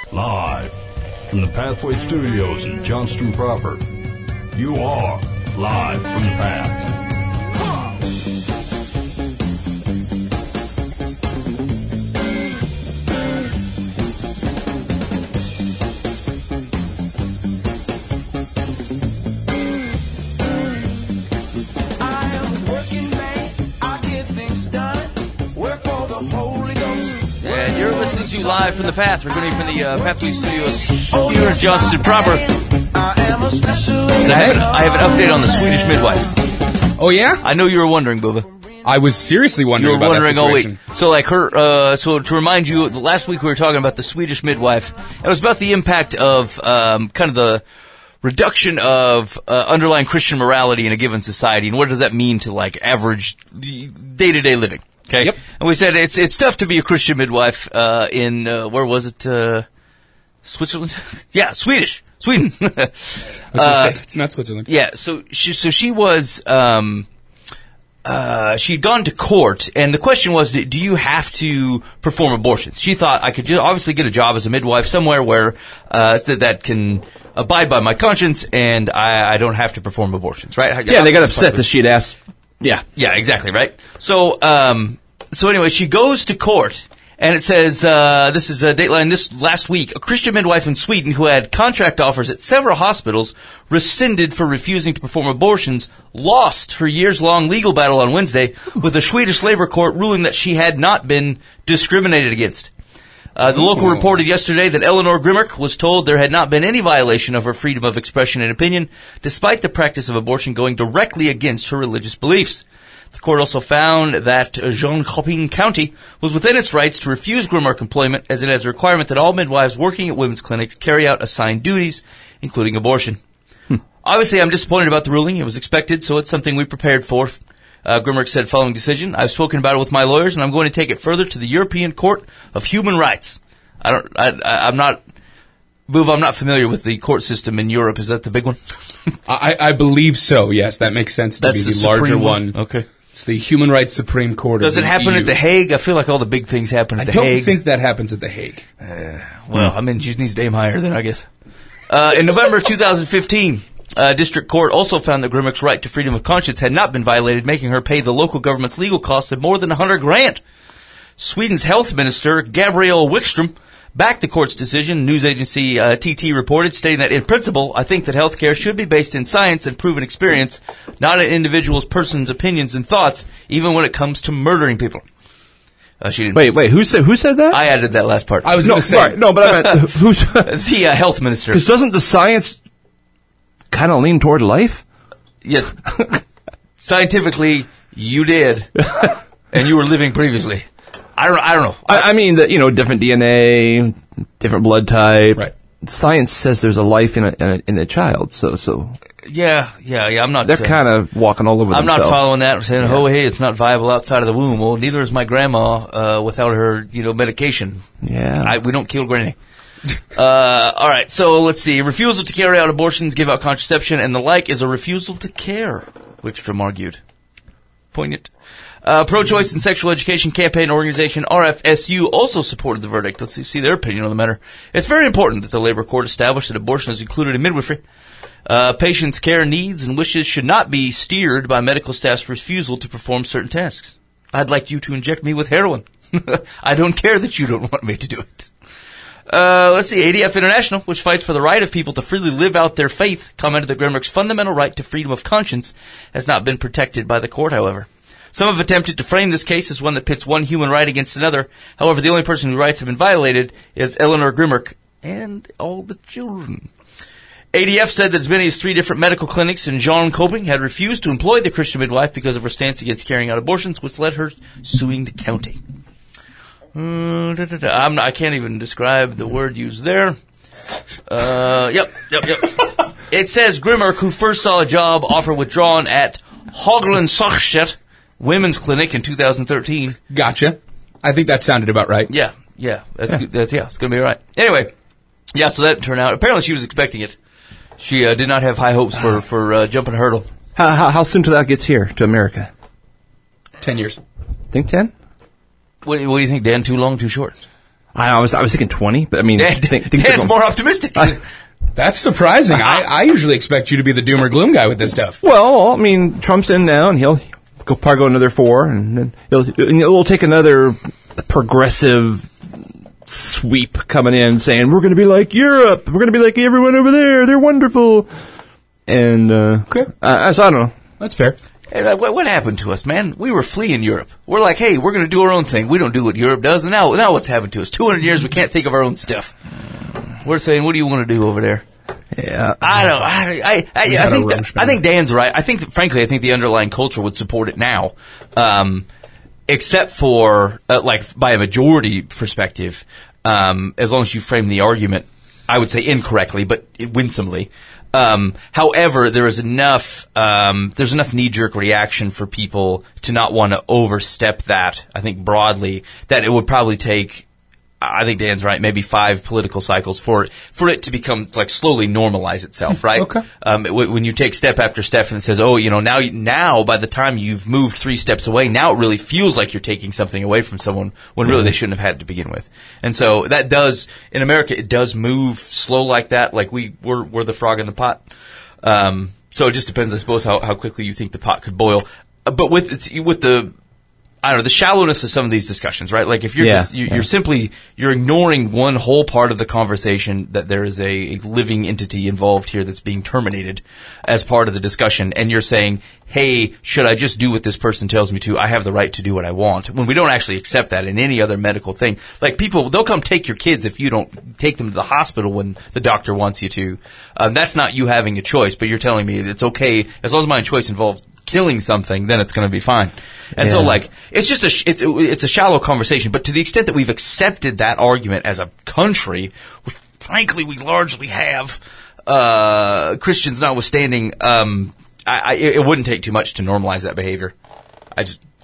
Live from the Pathway Studios in Johnston proper. You are live from the Path. Live from the Path. We're going to be from the Pathway Studios here in Johnston proper. And I have an update on the Swedish midwife. Oh, yeah? I know you were wondering, Bubba. I was seriously wondering about that situation. So, like, so to remind you, last week we were talking about the Swedish midwife. It was about the impact of kind of the reduction of underlying Christian morality in a given society, and what does that mean to, like, average day-to-day living. Okay. Yep. And we said it's tough to be a Christian midwife in where was it? Switzerland? Yeah, Sweden. I was going to say it's not Switzerland. Yeah. So she was she'd gone to court, and the question was, do you have to perform abortions? She thought I could just obviously get a job as a midwife somewhere where that can abide by my conscience, and I don't have to perform abortions, right? Yeah, they got upset that she'd asked. Yeah. Yeah, exactly, right? So anyway, she goes to court, and it says, this is a Dateline this last week, a Christian midwife in Sweden who had contract offers at several hospitals rescinded for refusing to perform abortions, lost her years-long legal battle on Wednesday with the Swedish labor court ruling that she had not been discriminated against. The local reported yesterday that Eleanor Grimmerk was told there had not been any violation of her freedom of expression and opinion, despite the practice of abortion going directly against her religious beliefs. The court also found that Jönköping County was within its rights to refuse Grimmerk employment, as it has a requirement that all midwives working at women's clinics carry out assigned duties, including abortion. Obviously, I'm disappointed about the ruling. It was expected, so it's something we prepared for. Grimmerk said following decision, I've spoken about it with my lawyers, and I'm going to take it further to the European Court of Human Rights. I'm not familiar with the court system in Europe. Is that the big one? I believe so, yes. That makes sense to be the larger one. Okay. It's the Human Rights Supreme Court Does of it the happen EU. at The Hague? I feel like all the big things happen at The Hague. I don't think that happens at The Hague. Well, I mean, she needs to aim higher then, I guess. In November 2015... district court also found that Grimmerk's right to freedom of conscience had not been violated, making her pay the local government's legal costs of more than $100,000. Sweden's health minister, Gabriel Wikström, backed the court's decision. News agency TT reported, stating that in principle, I think that healthcare should be based in science and proven experience, not an individual's person's opinions and thoughts, even when it comes to murdering people. She didn't. Wait. Who said that? I added that last part. I was going to say. Sorry, no, but I meant who's the health minister. Because doesn't the science kind of lean toward life? Yes. Scientifically, you did, and you were living previously. I don't know. I mean, different DNA, different blood type. Right. Science says there's a life in a child, so. Yeah. I'm not. They're kind of walking all over I'm themselves. not following that. Saying, hey, it's not viable outside of the womb. Well, neither is my grandma without her, medication. Yeah. We don't kill granny. All right, so let's see. Refusal to carry out abortions, give out contraception, and the like is a refusal to care, Wikström argued. Poignant. Pro-choice and sexual education campaign organization RFSU also supported the verdict. Let's see their opinion on the matter. It's very important that the labor court establish that abortion is included in midwifery. Patients' care needs and wishes should not be steered by medical staff's refusal to perform certain tasks. I'd like you to inject me with heroin. I don't care that you don't want me to do it. Let's see. ADF International, which fights for the right of people to freely live out their faith, commented that Grimmerk's fundamental right to freedom of conscience has not been protected by the court, however. Some have attempted to frame this case as one that pits one human right against another. However, the only person whose rights have been violated is Eleanor Grimmerk and all the children. ADF said that as many as 3 different medical clinics in Jönköping had refused to employ the Christian midwife because of her stance against carrying out abortions, which led her suing the county. I can't even describe the word used there. Yep. It says Grimmerk, who first saw a job offer withdrawn at Haugland Sachset Women's Clinic in 2013. Gotcha. I think that sounded about right. Yeah. It's going to be all right. Anyway, so that turned out. Apparently she was expecting it. She did not have high hopes for jumping a hurdle. How soon till that gets here to America? 10 years. Think 10? What do you think, Dan? Too long, too short? I was thinking 20, but I mean, Dan's more optimistic. That's surprising. I usually expect you to be the doom or gloom guy with this stuff. Well, I mean, Trump's in now, and he'll probably go another 4, and then it'll take another progressive sweep coming in saying, we're going to be like Europe. We're going to be like everyone over there. They're wonderful. And, okay. So I don't know. That's fair. Hey, what happened to us, man? We were fleeing Europe. We're like, hey, we're going to do our own thing. We don't do what Europe does. And now what's happened to us? 200 years, we can't think of our own stuff. We're saying, what do you want to do over there? Yeah. I don't know. I think Dan's right. Frankly, I think the underlying culture would support it now. Except for, by a majority perspective, as long as you frame the argument, I would say incorrectly, but winsomely. However, there's enough knee-jerk reaction for people to not want to overstep that, I think broadly, that it would probably take, I think Dan's right, maybe 5 political cycles for it to become, slowly normalize itself, right? Okay. When you take step after step and it says, now by the time you've moved 3 steps away, now it really feels like you're taking something away from someone when really they shouldn't have had to begin with. And so that does, in America, it does move slow like that, like we're the frog in the pot. So it just depends, I suppose, how quickly you think the pot could boil. But with the, I don't know, the shallowness of some of these discussions, right? Like if you're ignoring one whole part of the conversation, that there is a living entity involved here that's being terminated as part of the discussion, and you're saying, hey, should I just do what this person tells me to? I have the right to do what I want. When we don't actually accept that in any other medical thing. Like people, they'll come take your kids if you don't take them to the hospital when the doctor wants you to. That's not you having a choice, but you're telling me it's okay, as long as my choice involves killing something, then it's going to be fine. And so, it's just it's a shallow conversation. But to the extent that we've accepted that argument as a country, which frankly we largely have, Christians notwithstanding, it wouldn't take too much to normalize that behavior. I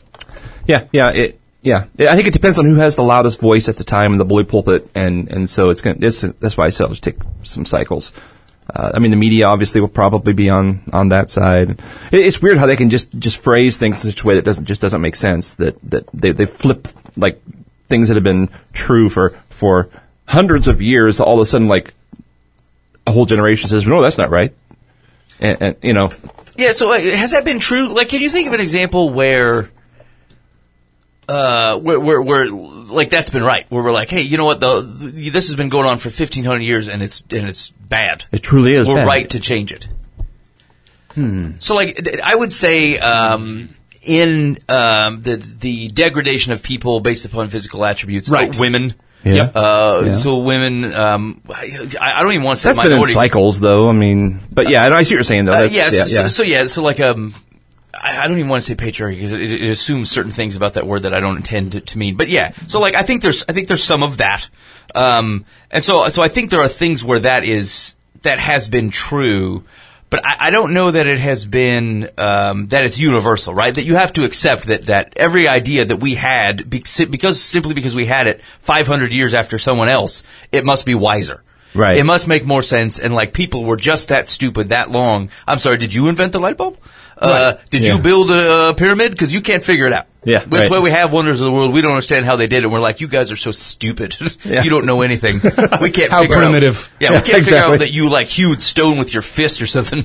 think it depends on who has the loudest voice at the time in the bully pulpit, and so that's why I said it'll just take some cycles. The media obviously will probably be on that side. It's weird how they can just phrase things in such a way that doesn't make sense. That they flip like things that have been true for hundreds of years. All of a sudden, like a whole generation says, "No, that's not right." And you know. Yeah. So has that been true? Like, can you think of an example where like that's been right, where we're like, hey, you know what? This has been going on for 1,500 years, and it's bad. It truly is. We're bad. right to change it. So, like, I would say, in the degradation of people based upon physical attributes, right? Women. Yeah. So women, I don't even want to say that's minorities. Been in cycles, though. I mean, but yeah, I see what you're saying, though. So like, I don't even want to say patriarchy because it assumes certain things about that word that I don't intend to mean. But yeah, so like I think there's some of that, and so I think there are things where that has been true, but I don't know that it has been that it's universal, right? That you have to accept that every idea that we had simply because we had it 500 years after someone else, it must be wiser. Right. It must make more sense, and like people were just that stupid that long. I'm sorry, did you invent the light bulb? Did you build a pyramid? Because you can't figure it out. Yeah, That's why we have wonders of the world. We don't understand how they did it. And we're like, you guys are so stupid. Yeah. You don't know anything. We can't how figure primitive. out. Yeah, we can't figure out that you like hewed stone with your fist or something.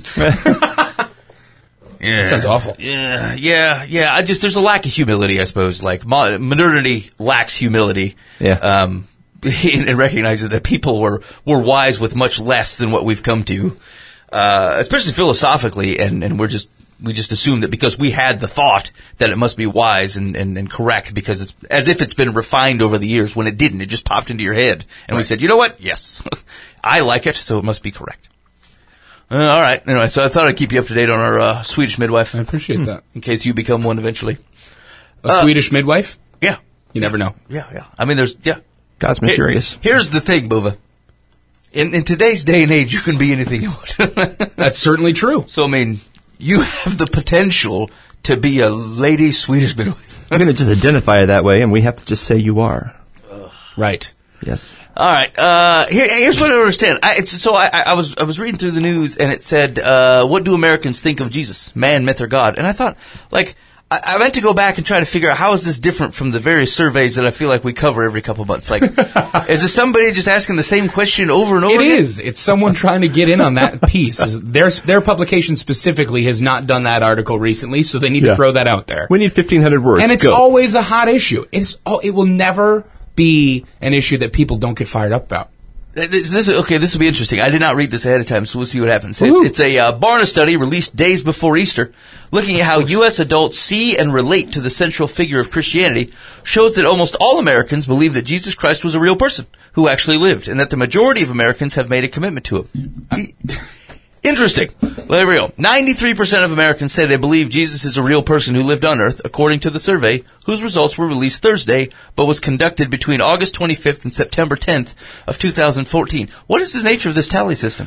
Yeah. That sounds awful. Yeah. There's a lack of humility, I suppose. Like modernity lacks humility. Yeah. In recognizing that people were wise with much less than what we've come to, especially philosophically, and we just assume that because we had the thought that it must be wise and correct because it's as if it's been refined over the years when it didn't. It just popped into your head. And we said, you know what? Yes. I like it, so it must be correct. All right. Anyway, so I thought I'd keep you up to date on our Swedish midwife. I appreciate that. In case you become one eventually. A Swedish midwife? Yeah. You never know. Yeah. I mean, God's mysterious. Here's the thing, Bova. In today's day and age, you can be anything you want. That's certainly true. So, I mean, you have the potential to be a lady Swedish midwife. I'm going to just identify it that way, and we have to just say you are. Right. Yes. All right. Here's what I don't understand. I was reading through the news, and it said, what do Americans think of Jesus? Man, myth, or God? And I thought, like, I meant to go back and try to figure out how is this different from the various surveys that I feel like we cover every couple months. Like, is this somebody just asking the same question over and over again? It is. It's someone trying to get in on that piece. Their publication specifically has not done that article recently, so they need to throw that out there. We need 1,500 words. And it's always a hot issue. It will never be an issue that people don't get fired up about. This will be interesting. I did not read this ahead of time, so we'll see what happens. It's a Barna study released days before Easter, looking at how U.S. adults see and relate to the central figure of Christianity, shows that almost all Americans believe that Jesus Christ was a real person who actually lived, and that the majority of Americans have made a commitment to him. Interesting. There we go. 93% of Americans say they believe Jesus is a real person who lived on Earth, according to the survey, whose results were released Thursday, but was conducted between August 25th and September 10th of 2014. What is the nature of this tally system?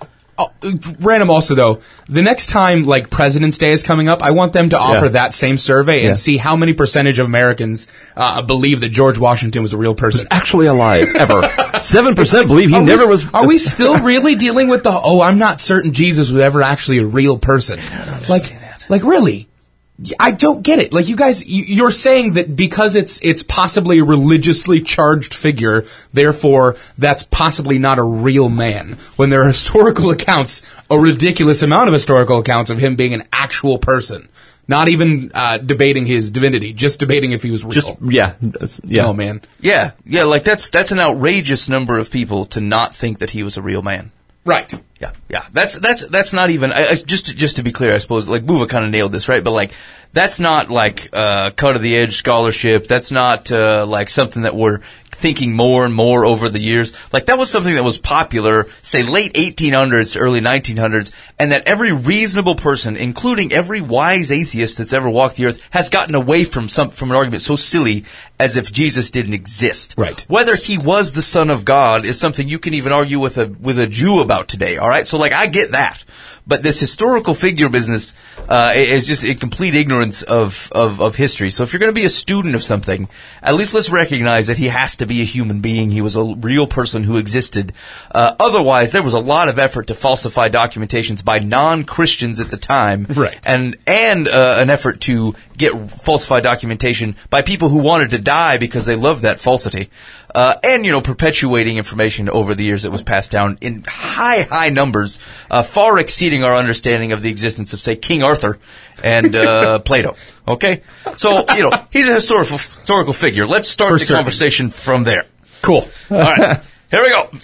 Random also, though, the next time, like, President's Day is coming up, I want them to offer that same survey and see how many percentage of Americans believe that George Washington was a real person. Actually alive, ever. 7% believe he never was. Are we still really dealing with I'm not certain Jesus was ever actually a real person? Like, really? I don't get it. Like, you guys, you're saying that because it's possibly a religiously charged figure, therefore that's possibly not a real man. When there are historical accounts, a ridiculous amount of historical accounts of him being an actual person. Not even debating his divinity, just debating if he was real. Yeah. Oh, man. Yeah, like that's an outrageous number of people to not think that he was a real man. Right. Yeah. That's not even just to be clear, I suppose. Like Buva kind of nailed this, right? But like that's not like cut of the edge scholarship. That's not like something that we're thinking more and more over the years. Like that was something that was popular, say late 1800s to early 1900s, and that every reasonable person, including every wise atheist that's ever walked the earth, has gotten away from an argument so silly as if Jesus didn't exist. Right. Whether he was the Son of God is something you can even argue with a Jew about today. All right. So like I get that. But this historical figure business is just in complete ignorance of history. So if you're going to be a student of something, at least let's recognize that he has to be a human being. He was a real person who existed. Otherwise, there was a lot of effort to falsify documentations by non-Christians at the time, right? And an effort to get falsified documentation by people who wanted to die because they loved that falsity. And perpetuating information over the years that was passed down in high numbers, far exceeding our understanding of the existence of, say, King Arthur and Plato. Okay? So, he's a historical figure. Let's start the conversation from there. Cool. All right. Here we go.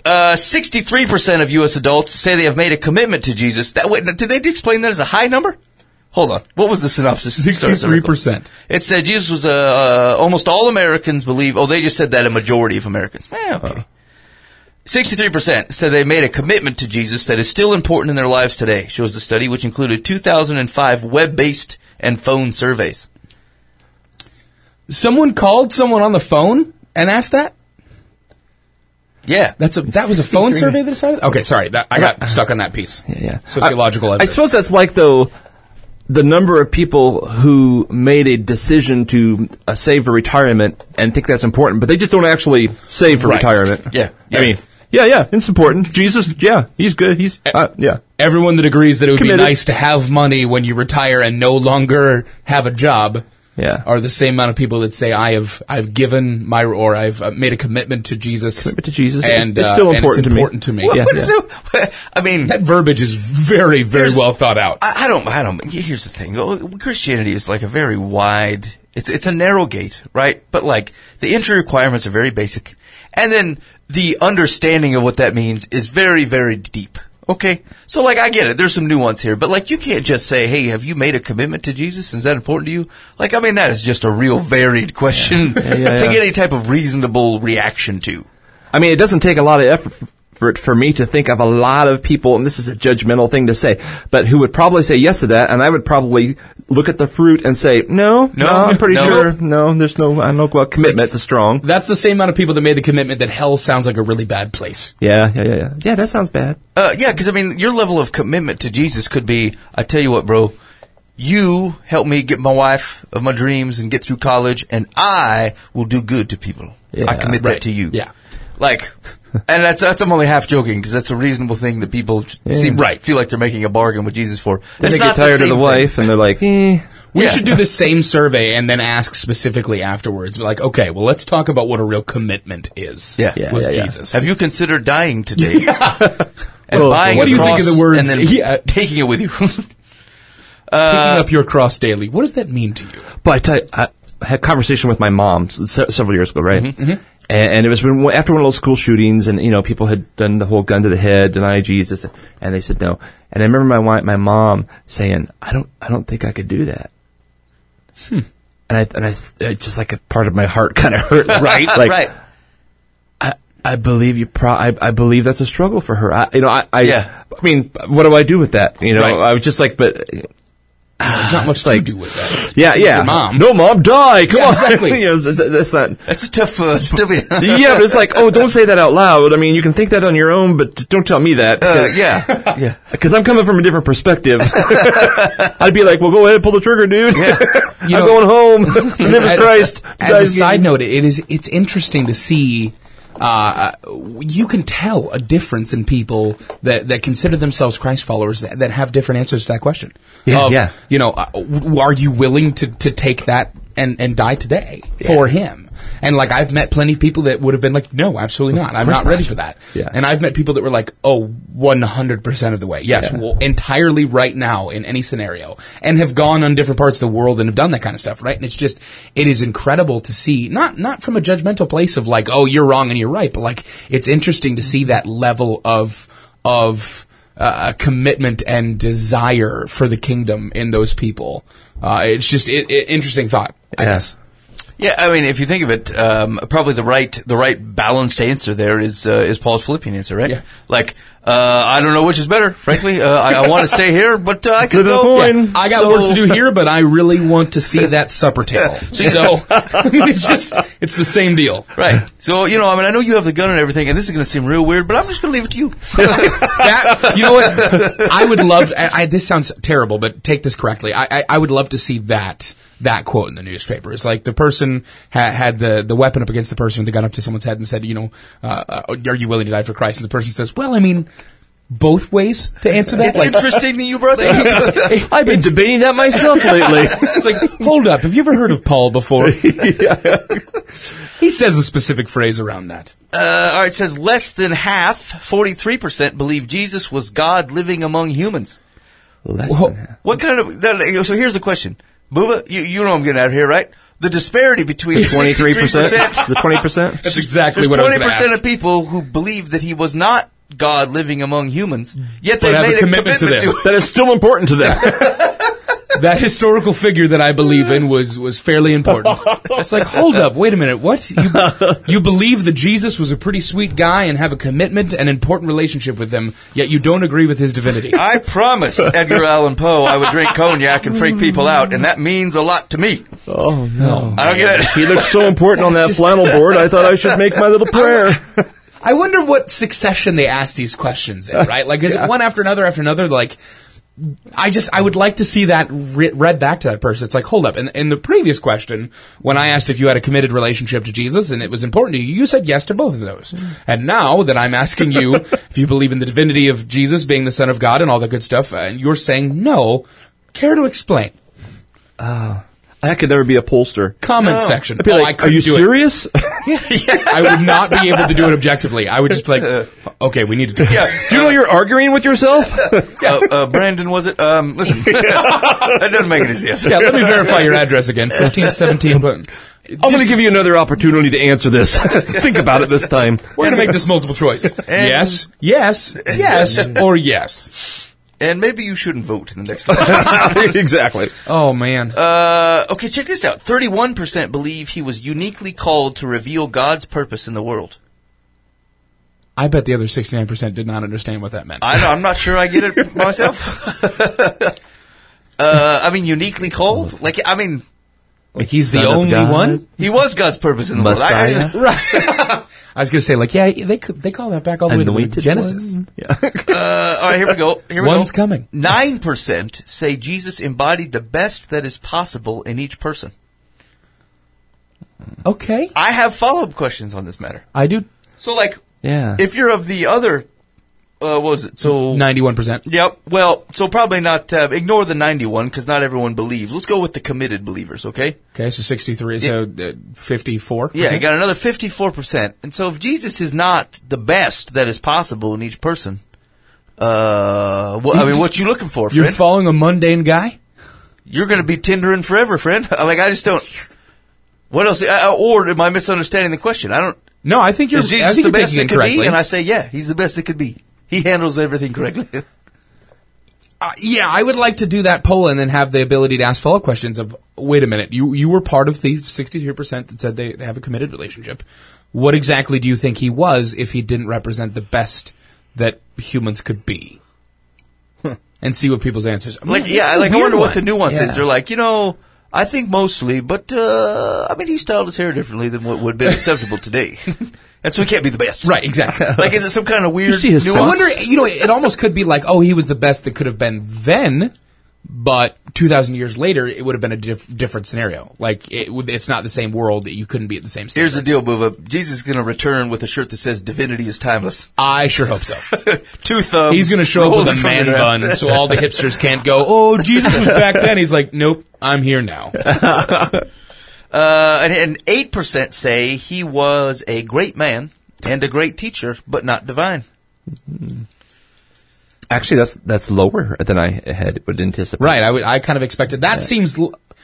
63% of U.S. adults say they have made a commitment to Jesus. Did they explain that as a high number? Hold on. What was the synopsis? 63%. It said Jesus was almost all Americans believe. Oh, they just said that a majority of Americans. Okay. 63% said they made a commitment to Jesus that is still important in their lives today, shows the study, which included 2005 web-based and phone surveys. Someone called someone on the phone and asked that? Yeah. That was a phone survey that decided? Okay, sorry. I got stuck on that piece. Yeah. Sociological evidence. I suppose that's like, though, the number of people who made a decision to save for retirement and think that's important, but they just don't actually save for retirement. Yeah. I mean, it's important. Jesus, he's good. He's, Everyone that agrees that it would be nice to have money when you retire and no longer have a job are the same amount of people that say I've made a commitment to Jesus. Commitment to Jesus, and it's still important to me. I mean, that verbiage is very, very well thought out. I don't. Here's the thing: Christianity is like a very wide. It's a narrow gate, right? But like the entry requirements are very basic, and then the understanding of what that means is very, very deep. Okay, so like I get it. There's some nuance here, but like you can't just say, "Hey, have you made a commitment to Jesus? Is that important to you?" Like I mean, that is just a real varied question to get any type of reasonable reaction to. I mean, it doesn't take a lot of effort for me to think of a lot of people, and this is a judgmental thing to say, but who would probably say yes to that, and I would probably look at the fruit and say, no, I'm pretty sure, there's no, I don't know about commitment to strong. That's the same amount of people that made the commitment that hell sounds like a really bad place. Yeah, that sounds bad. Because I mean, your level of commitment to Jesus could be, I tell you what, bro, you help me get my wife of my dreams and get through college, and I will do good to people. Yeah, I commit that to you. Yeah. Like, and that's I'm only half joking because that's a reasonable thing that people feel like they're making a bargain with Jesus for. Then they get tired of the wife and they're like, We should do the same survey and then ask specifically afterwards. Like, okay, well, let's talk about what a real commitment is with Jesus. Have you considered dying today? And buying what do you think of the words? And then taking it with you. Picking up your cross daily. What does that mean to you? But I tell you, I had a conversation with my mom several years ago, right? Mm-hmm. And it was after one of those school shootings, and people had done the whole gun to the head, deny Jesus, and they said no. And I remember my mom saying, "I don't think I could do that." And I just like a part of my heart kind of hurt, right? Like, right. I believe you. I believe that's a struggle for her. I mean, what do I do with that? Right. I was just like, but. There's not much to do with that. Yeah. Your mom. No, Mom, die. Come on. Exactly. That's not. That's a tough still. Yeah, but it's like, don't say that out loud. I mean, you can think that on your own, but don't tell me that. Yeah. Because I'm coming from a different perspective. I'd be like, well, go ahead, pull the trigger, dude. Yeah. I'm going home. Never Christ. As a side note, it's interesting to see. You can tell a difference in people that consider themselves Christ followers that have different answers to that question. Are you willing to take that and die today for Him? And like, I've met plenty of people that would have been like, no, absolutely not. I'm not ready for that. Yeah. And I've met people that were like, 100% of the way. Yes, well, entirely right now in any scenario. And have gone on different parts of the world and have done that kind of stuff, right? And it is incredible to see, not from a judgmental place of like, oh, you're wrong and you're right, but like, it's interesting to see that level of commitment and desire for the kingdom in those people. It's just interesting thought, I guess. Yeah, I mean, if you think of it, probably the right balanced answer there is Paul's Philippian answer, right? Yeah. Like, I don't know which is better, frankly. I want to stay here, but I could go. Yeah. I got work to do here, but I really want to see that supper table. So it's the same deal, right? So I know you have the gun and everything, and this is going to seem real weird, but I'm just going to leave it to you. You know what? I would love. This sounds terrible, but take this correctly. I would love to see that quote in the newspaper. It's like the person had the weapon up against the person with the gun up to someone's head and said, are you willing to die for Christ? And the person says, well, I mean, both ways to answer that. It's interesting that you brought that up. I've been debating that myself lately. It's like, hold up, have you ever heard of Paul before? He says a specific phrase around that. All right, it says less than half, 43%, believe Jesus was God living among humans. Less than half. What kind of... So here's the question. Buva, you know I'm getting out of here, right? The disparity between the 23%, the 20%. That's exactly what I was going to ask. 20% of people who believe that he was not God living among humans, yet they made a commitment to it. That is still important to them. That historical figure that I believe in was fairly important. It's like, hold up, wait a minute, what? You believe that Jesus was a pretty sweet guy and have a commitment and important relationship with him, yet you don't agree with his divinity. I promised Edgar Allan Poe I would drink cognac and freak people out, and that means a lot to me. Oh, no. I don't get it. He looked so important on that flannel board, I thought I should make my little prayer. I wonder what succession they ask these questions in, right? Like, is it one after another? Like, I would like to see that read back to that person. It's like, hold up. In the previous question, when I asked if you had a committed relationship to Jesus and it was important to you, you said yes to both of those. And now that I'm asking you if you believe in the divinity of Jesus being the Son of God and all that good stuff, and you're saying no, care to explain? I could never be a pollster. Comment section. I'd be like, are you serious? I would not be able to do it objectively. I would just be like, okay, we need to do it. Yeah. Do you know you're arguing with yourself? Brandon, was it? Listen, that doesn't make any sense. Yeah, let me verify your address again. 1517. I'm going to give you another opportunity to answer this. Think about it this time. We're going to make this multiple choice. Yes, or yes. And maybe you shouldn't vote in the next election. Exactly. Oh, man. Okay, check this out. 31% believe he was uniquely called to reveal God's purpose in the world. I bet the other 69% did not understand what that meant. I know. I'm not sure I get it myself. I mean, uniquely called? Like he's the only one? He was God's purpose in the Messiah. world. Right. I was going to say, like, yeah, they call that back all the way to Genesis. Yeah. All right, here we go. One's coming. 9% say Jesus embodied the best that is possible in each person. Okay. I have follow-up questions on this matter. I do. So, like, yeah. if you're of the other what was it? So 91%. Yep. Well, so probably not. Ignore the 91 because not everyone believes. Let's go with the committed believers. Okay. Okay, so 63. So 54. Yeah, you got another 54%. And so if Jesus is not the best that is possible in each person, what you looking for, friend? You're following a mundane guy? You're going to be Tindering forever, friend. Like, I just don't. What else? Or am I misunderstanding the question? I don't. No, I think you're. Is Jesus I think the you're best taking that it could be? correctly. And I say, yeah, he's the best that could be. He handles everything correctly. Yeah, I would like to do that poll and then have the ability to ask follow-up questions of, wait a minute, you were part of the 63% that said they have a committed relationship. What exactly do you think he was if he didn't represent the best that humans could be? And see what people's answers are. I wonder what the nuance is. Yeah. They're like, I think mostly, but, he styled his hair differently than what would be acceptable today. And so he can't be the best. Right, exactly. Like, is it some kind of weird see his nuance? I wonder, it almost could be like, he was the best that could have been then, but 2,000 years later, it would have been a different scenario. Like, it's not the same world that you couldn't be at the same standards. Here's the deal, Bubba. Jesus is going to return with a shirt that says divinity is timeless. I sure hope so. 2 thumbs. He's going to show up with rolling a from man the ground. bun, so all the hipsters can't go, Jesus was back then. He's like, nope, I'm here now. And 8% say he was a great man and a great teacher, but not divine. Actually, that's lower than I would anticipate. Right, I kind of expected. That seems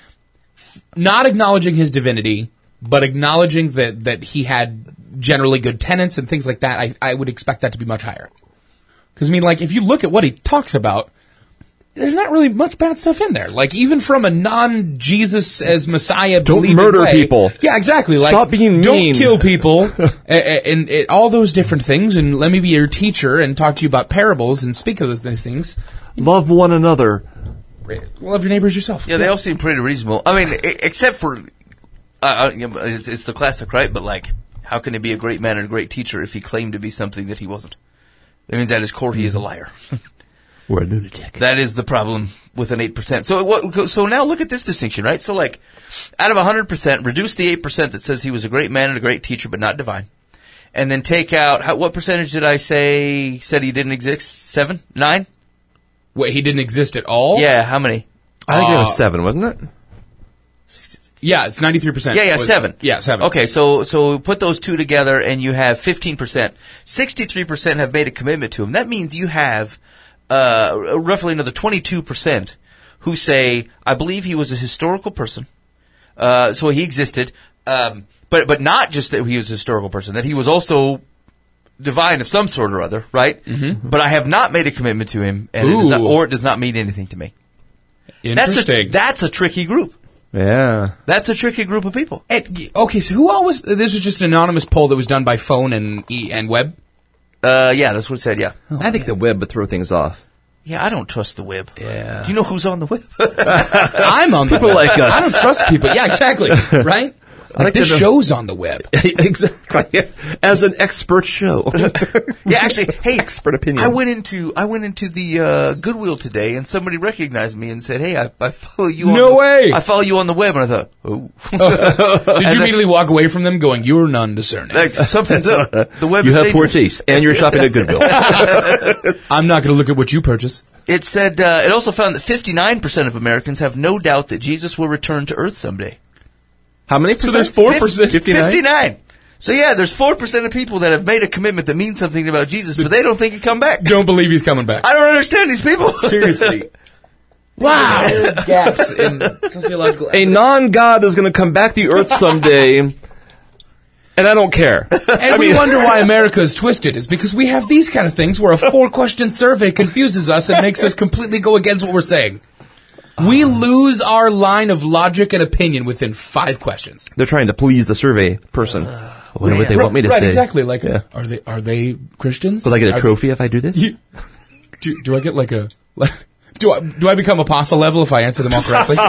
not acknowledging his divinity, but acknowledging that he had generally good tenets and things like that. I would expect that to be much higher. Because, if you look at what he talks about, there's not really much bad stuff in there. Like, even from a non-Jesus as Messiah Don't believing murder way. people. Yeah, exactly. Like, Stop being don't mean. kill people, and all those different things, and let me be your teacher and talk to you about parables and speak of those things. Love one another. Love your neighbors yourself. Yeah, they all seem pretty reasonable. Except for, it's the classic, right? But how can he be a great man and a great teacher if he claimed to be something that he wasn't? That means at his core he is a liar. We're a lunatic. That is the problem with an 8%. So now look at this distinction, right? So out of 100%, reduce the 8% that says he was a great man and a great teacher, but not divine. And then take out, what percentage did I say said he didn't exist? 7? 9? Wait, he didn't exist at all? Yeah, how many? I think it was 7, wasn't it? Yeah, it's 93%. Yeah, 7. Yeah, 7. Okay, so put those two together and you have 15%. 63% have made a commitment to him. That means you have roughly another 22% who say, I believe he was a historical person. So he existed. But not just that he was a historical person, that he was also divine of some sort or other, right? Mm-hmm. But I have not made a commitment to him, and it does not mean anything to me. Interesting. That's a tricky group. Yeah. That's a tricky group of people. Okay, so who all was... This was just an anonymous poll that was done by phone and web? Yeah, that's what it said, yeah. I think the web would throw things off. Yeah, I don't trust the web. Yeah. Do you know who's on the web? I'm on the web. People like us. I don't trust people. Yeah, exactly. Right? Like this show's on the web. Exactly. As an expert show. Yeah, actually, hey, expert opinion. I went into the Goodwill today, and somebody recognized me and said, "Hey, I follow you." No way! I follow you on the web, and I thought, "Oh." Did you immediately walk away from them going, "You're non-discerning"? Something's up. The web. You is have poor dangerous. taste, and you're shopping at Goodwill. I'm not going to look at what you purchase. It said it also found that 59% of Americans have no doubt that Jesus will return to Earth someday. How many percent? So there's 4%. 59. So yeah, there's 4% of people that have made a commitment that means something about Jesus, but they don't think he'll come back. Don't believe he's coming back. I don't understand these people. Seriously. Wow. Gaps in sociological... A non-God is going to come back to the earth someday, and I don't care. And we wonder why America is twisted. It's because we have these kind of things where a 4-question survey confuses us and makes us completely go against what we're saying. We lose our line of logic and opinion within 5 questions. They're trying to please the survey person. I wonder what they want me to right, say. Exactly. Like, Yeah. are they Christians? Will I get a trophy if I do this? Do I get like a... Do I become apostle level if I answer them all correctly?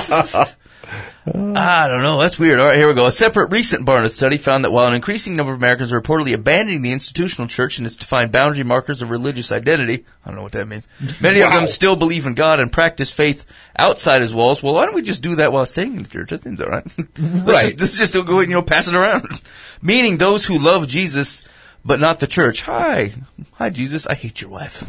I don't know. That's weird. All right, here we go. A separate recent Barna study found that while an increasing number of Americans are reportedly abandoning the institutional church and its defined boundary markers of religious identity, I don't know what that means, many of them still believe in God and practice faith outside his walls. Well, why don't we just do that while staying in the church? That seems all right. Right. Let's just go, pass it around. Meaning those who love Jesus but not the church. Hi, Jesus, I hate your wife.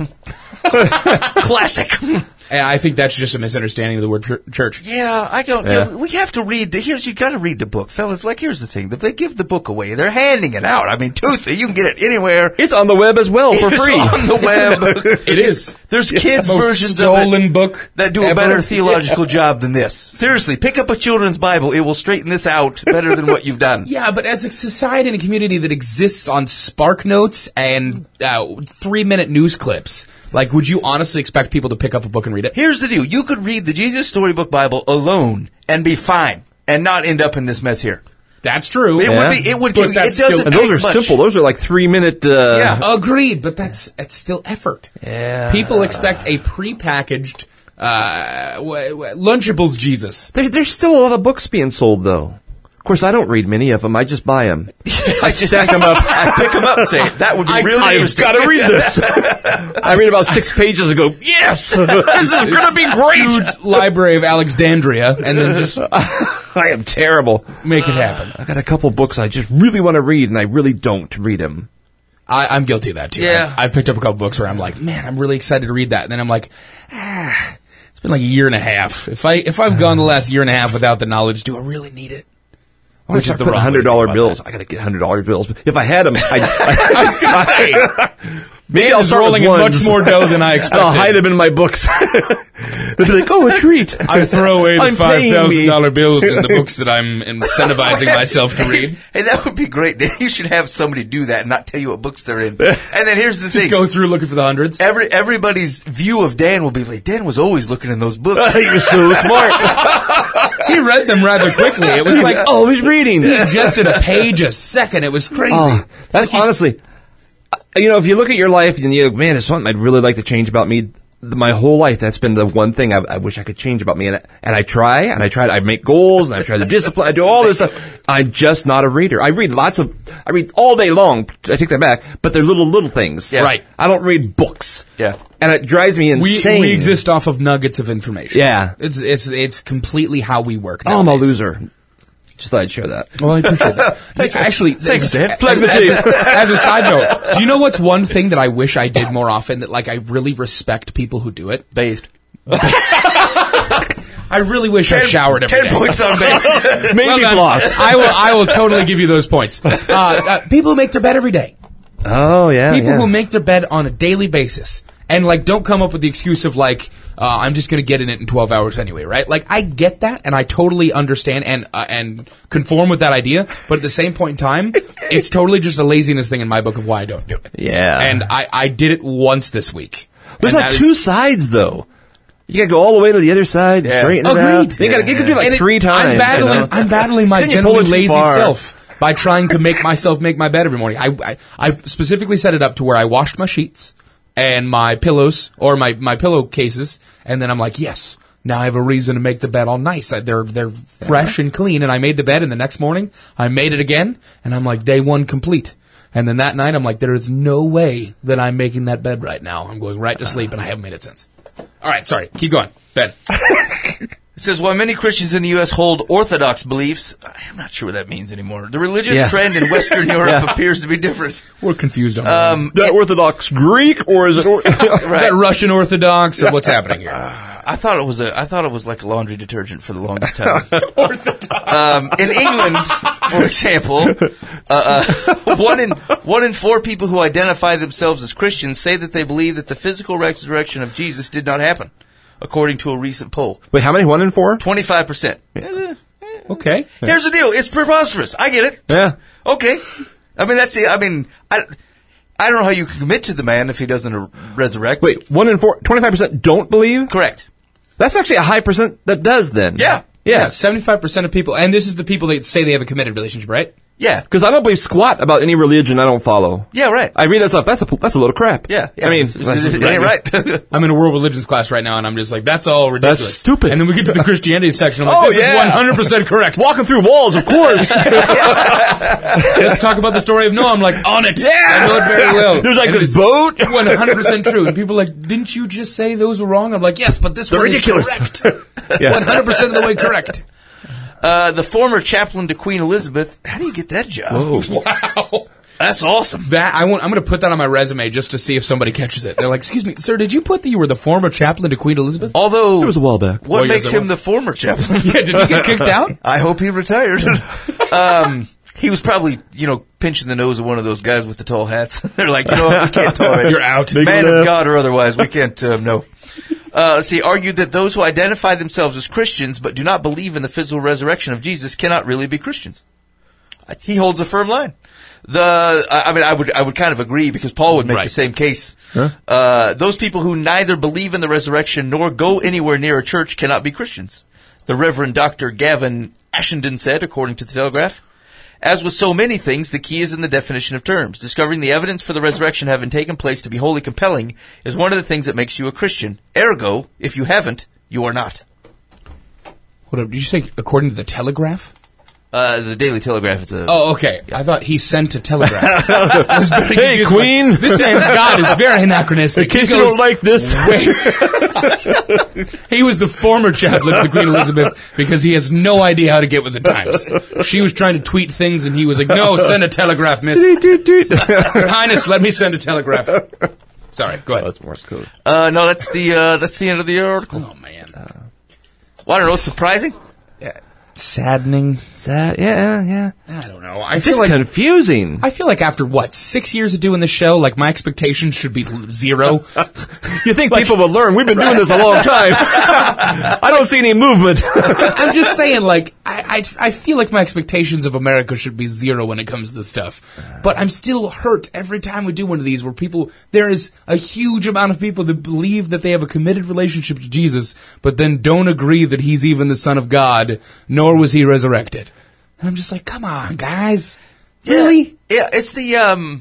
Classic. And I think that's just a misunderstanding of the word church. Yeah, I don't. Yeah. We have to read. You got to read the book, fellas. Like, here's the thing: if they give the book away, they're handing it out. I mean, Toothy, you can get it anywhere. It's on the web as well for It's free. on the web. It is. There's kids' Most versions stolen of it book that do a ever. better theological job than this. Seriously, pick up a children's Bible. It will straighten this out better than what you've done. Yeah, but as a society and a community that exists on Spark Notes and 3-minute news clips, like, would you honestly expect people to pick up a book and read it? Here's the deal. You could read the Jesus Storybook Bible alone and be fine and not end up in this mess here. That's true. It would be. It would. But It that's doesn't. still- And those take are much. simple. Those are like 3-minute. Yeah. Agreed, but it's still effort. Yeah. People expect a prepackaged Lunchables Jesus. There's still a lot of books being sold, though. Of course, I don't read many of them. I just buy them. I stack them up. I pick them up and say, that would be really I've interesting. got to read this. I read about 6 pages and go, yes, this is going to be great. Huge library of Alexandria, and then just I am terrible. make it happen. I got a couple books I just really want to read, and I really don't read them. I'm guilty of that too. Yeah. I've picked up a couple books where I'm like, man, I'm really excited to read that, and then I'm like, it's been like a year and a half. If I've gone the last year and a half without the knowledge, do I really need it? Which is the $100 bills. I got to get $100 bills. But if I had them, I was going to say, maybe I'll is start rolling with in ones. much more dough than I expected. I'll hide them in my books. They'll be like, oh, a treat. I throw away the I'm paying me. $5,000 bills in the books that I'm incentivizing myself to read. Hey, that would be great. You should have somebody do that and not tell you what books they're in. And then here's the Just thing. go through looking for the hundreds. Everybody's view of Dan will be like, Dan was always looking in those books. You're so smart. He read them rather quickly. It was like, Always reading. he ingested a page a second. It was crazy. Oh, that's honestly, if you look at your life and you go, man, there's something I'd really like to change about me. My whole life, that's been the one thing I wish I could change about me. And I try, I make goals, and I try to discipline, I do all this stuff. I'm just not a reader. I read all day long. I take that back, but they're little things. Yeah. Right. I don't read books. Yeah. And it drives me insane. We exist off of nuggets of information. Yeah. It's completely how we work. Oh, I'm a nowadays. loser. Just thought I'd share that. Well, I appreciate that. Actually, Thanks, Dan. Plug the tape. As a side note, do you know what's one thing that I wish I did more often? That I really respect people who do it. Bathed. I really wish I showered every 10 day. points on bathed. Maybe Well done. floss. I will totally give you those points. People who make their bed every day. Oh, yeah. People yeah. who make their bed on a daily basis. And, don't come up with the excuse of, I'm just going to get in it in 12 hours anyway, right? I get that, and I totally understand and conform with that idea. But at the same point in time, it's totally just a laziness thing in my book of why I don't do it. Yeah. And I did it once this week. There's And like that two is- sides, though. You gotta go all the way to the other side, straighten it Agreed. out. You can do it like And 3 times. I'm battling my Then you pull generally it too lazy far. self by trying to make myself make my bed every morning. I specifically set it up to where I washed my sheets and my pillows or my pillowcases, and then I'm like, yes, now I have a reason to make the bed all nice. They're fresh and clean, and I made the bed, and the next morning I made it again, and I'm like, day 1 complete. And then that night I'm like, there is no way that I'm making that bed right now. I'm going right to sleep, and I haven't made it since. All right, sorry. Keep going. Ben. It says, while many Christians in the U.S. hold orthodox beliefs, I'm not sure what that means anymore. The religious Yeah. trend in Western Europe appears to be different. We're confused on that. Is that Orthodox Greek or is it? Is that Russian Orthodox or what's happening here? I thought it was like a laundry detergent for the longest time. In England, for example, 1 in 4 people who identify themselves as Christians say that they believe that the physical resurrection of Jesus did not happen, according to a recent poll. Wait, how many? 1 in 4? 25%. Okay. Here's the deal. It's preposterous. I get it. Yeah. Okay. I mean, I don't know how you can commit to the man if he doesn't resurrect. Wait, 1 in 4, 25% don't believe? Correct. That's actually a high percent that does then. Yeah. Yeah, 75% of people, and this is the people that say they have a committed relationship, right? Yeah. Because I don't believe squat about any religion I don't follow. Yeah, right. I read that stuff. That's a load of crap. Yeah. I mean, it ain't right. I'm in a world religions class right now, and I'm just like, that's all ridiculous. That's stupid. And then we get to the Christianity section, I'm like, Oh, this yeah. is 100% correct. Walking through walls, of course. Let's talk about the story of Noah. I'm like, on it. Yeah. I know it very well. There's like And this it's boat. 100% true. And people are like, didn't you just say those were wrong? I'm like, yes, but this one ridiculous. is correct. 100% of the way correct. The former chaplain to Queen Elizabeth. How do you get that job? Oh. Wow. That's awesome. I'm going to put that on my resume just to see if somebody catches it. They're like, "Excuse me, sir, did you put that you were the former chaplain to Queen Elizabeth?" Although It was a while back. what Oh, yes, makes it him was. the former chaplain? Yeah, did he get kicked out? I hope he retired. He was probably, pinching the nose of one of those guys with the tall hats. They're like, we can't tolerate. You're out. Man of God or otherwise, we can't. No. He argued that those who identify themselves as Christians but do not believe in the physical resurrection of Jesus cannot really be Christians. He holds a firm line. I would kind of agree because Paul would make Right. the same case. Huh? Those people who neither believe in the resurrection nor go anywhere near a church cannot be Christians. The Reverend Dr. Gavin Ashenden said, according to the Telegraph, as with so many things, the key is in the definition of terms. Discovering the evidence for the resurrection having taken place to be wholly compelling is one of the things that makes you a Christian. Ergo, if you haven't, you are not. What did you say? According to the Telegraph? The Daily Telegraph is a... Oh, okay. I thought he sent a telegraph. I was very Hey, confused. Queen! Like, this man of God is very anachronistic. In case He you goes don't like this. He was the former chaplain to the Queen Elizabeth because he has no idea how to get with the times. She was trying to tweet things and he was like, "No, send a telegraph, miss. Your Highness, let me send a telegraph." Sorry, go ahead. That's Morse code. no, that's the end of the article. Oh, man. Well, I don't know, surprising? Saddening. Yeah. I don't know. I It's feel just like confusing. I feel like after 6 years of doing the show, like my expectations should be zero. You think people will learn? We've been doing this a long time. I don't see any movement. I'm just saying, like, I feel like my expectations of America should be zero when it comes to this stuff. But I'm still hurt every time we do one of these where there is a huge amount of people that believe that they have a committed relationship to Jesus, but then don't agree that he's even the Son of God, nor was he resurrected. And I'm just like, come on, guys. Really? Yeah, it's the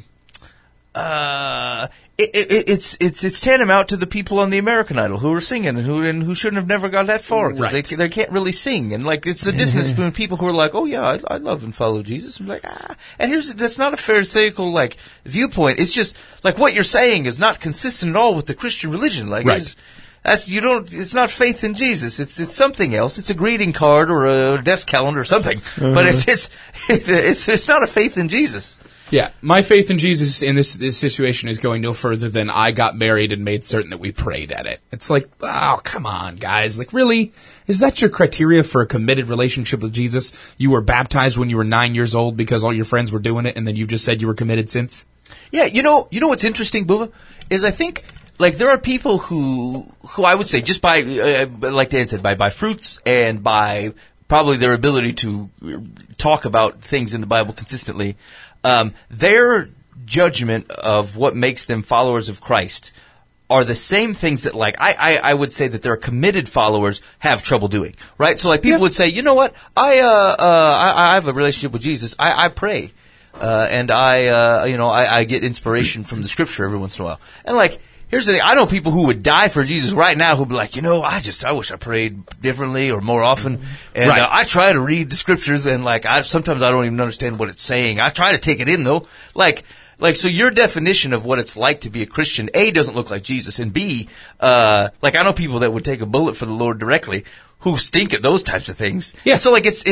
it's tantamount to the people on the American Idol who are singing and who shouldn't have never got that far because Right. they can't really sing, and like it's the dissonance between people who are like, oh yeah, I love and follow Jesus, and like and that's not a pharisaical like viewpoint. It's just like what you're saying is not consistent at all with the Christian religion. Like Right. it's not faith in Jesus. It's something else. It's a greeting card or a desk calendar or something. But it's not a faith in Jesus. Yeah, my faith in Jesus in this situation is going no further than I got married and made certain that we prayed at it. It's like, oh, come on, guys. Like, really? Is that your criteria for a committed relationship with Jesus? You were baptized when you were 9 years old because all your friends were doing it, and then you just said you were committed since? Yeah, you know what's interesting, Bubba, is I think like there are people who I would say just by like Dan said by fruits and by probably their ability to talk about things in the Bible consistently, their judgment of what makes them followers of Christ are the same things that like I would say that their committed followers have trouble doing, right? So like people would say, you know what, I have a relationship with Jesus, I pray. And I get inspiration from the scripture every once in a while. And like, here's the thing. I know people who would die for Jesus right now who'd be like, I wish I prayed differently or more often. And Right. I try to read the scriptures and like, sometimes I don't even understand what it's saying. I try to take it in though. Like, so your definition of what it's like to be a Christian, A, doesn't look like Jesus, and B, like I know people that would take a bullet for the Lord directly who stink at those types of things. Yeah. And so like it's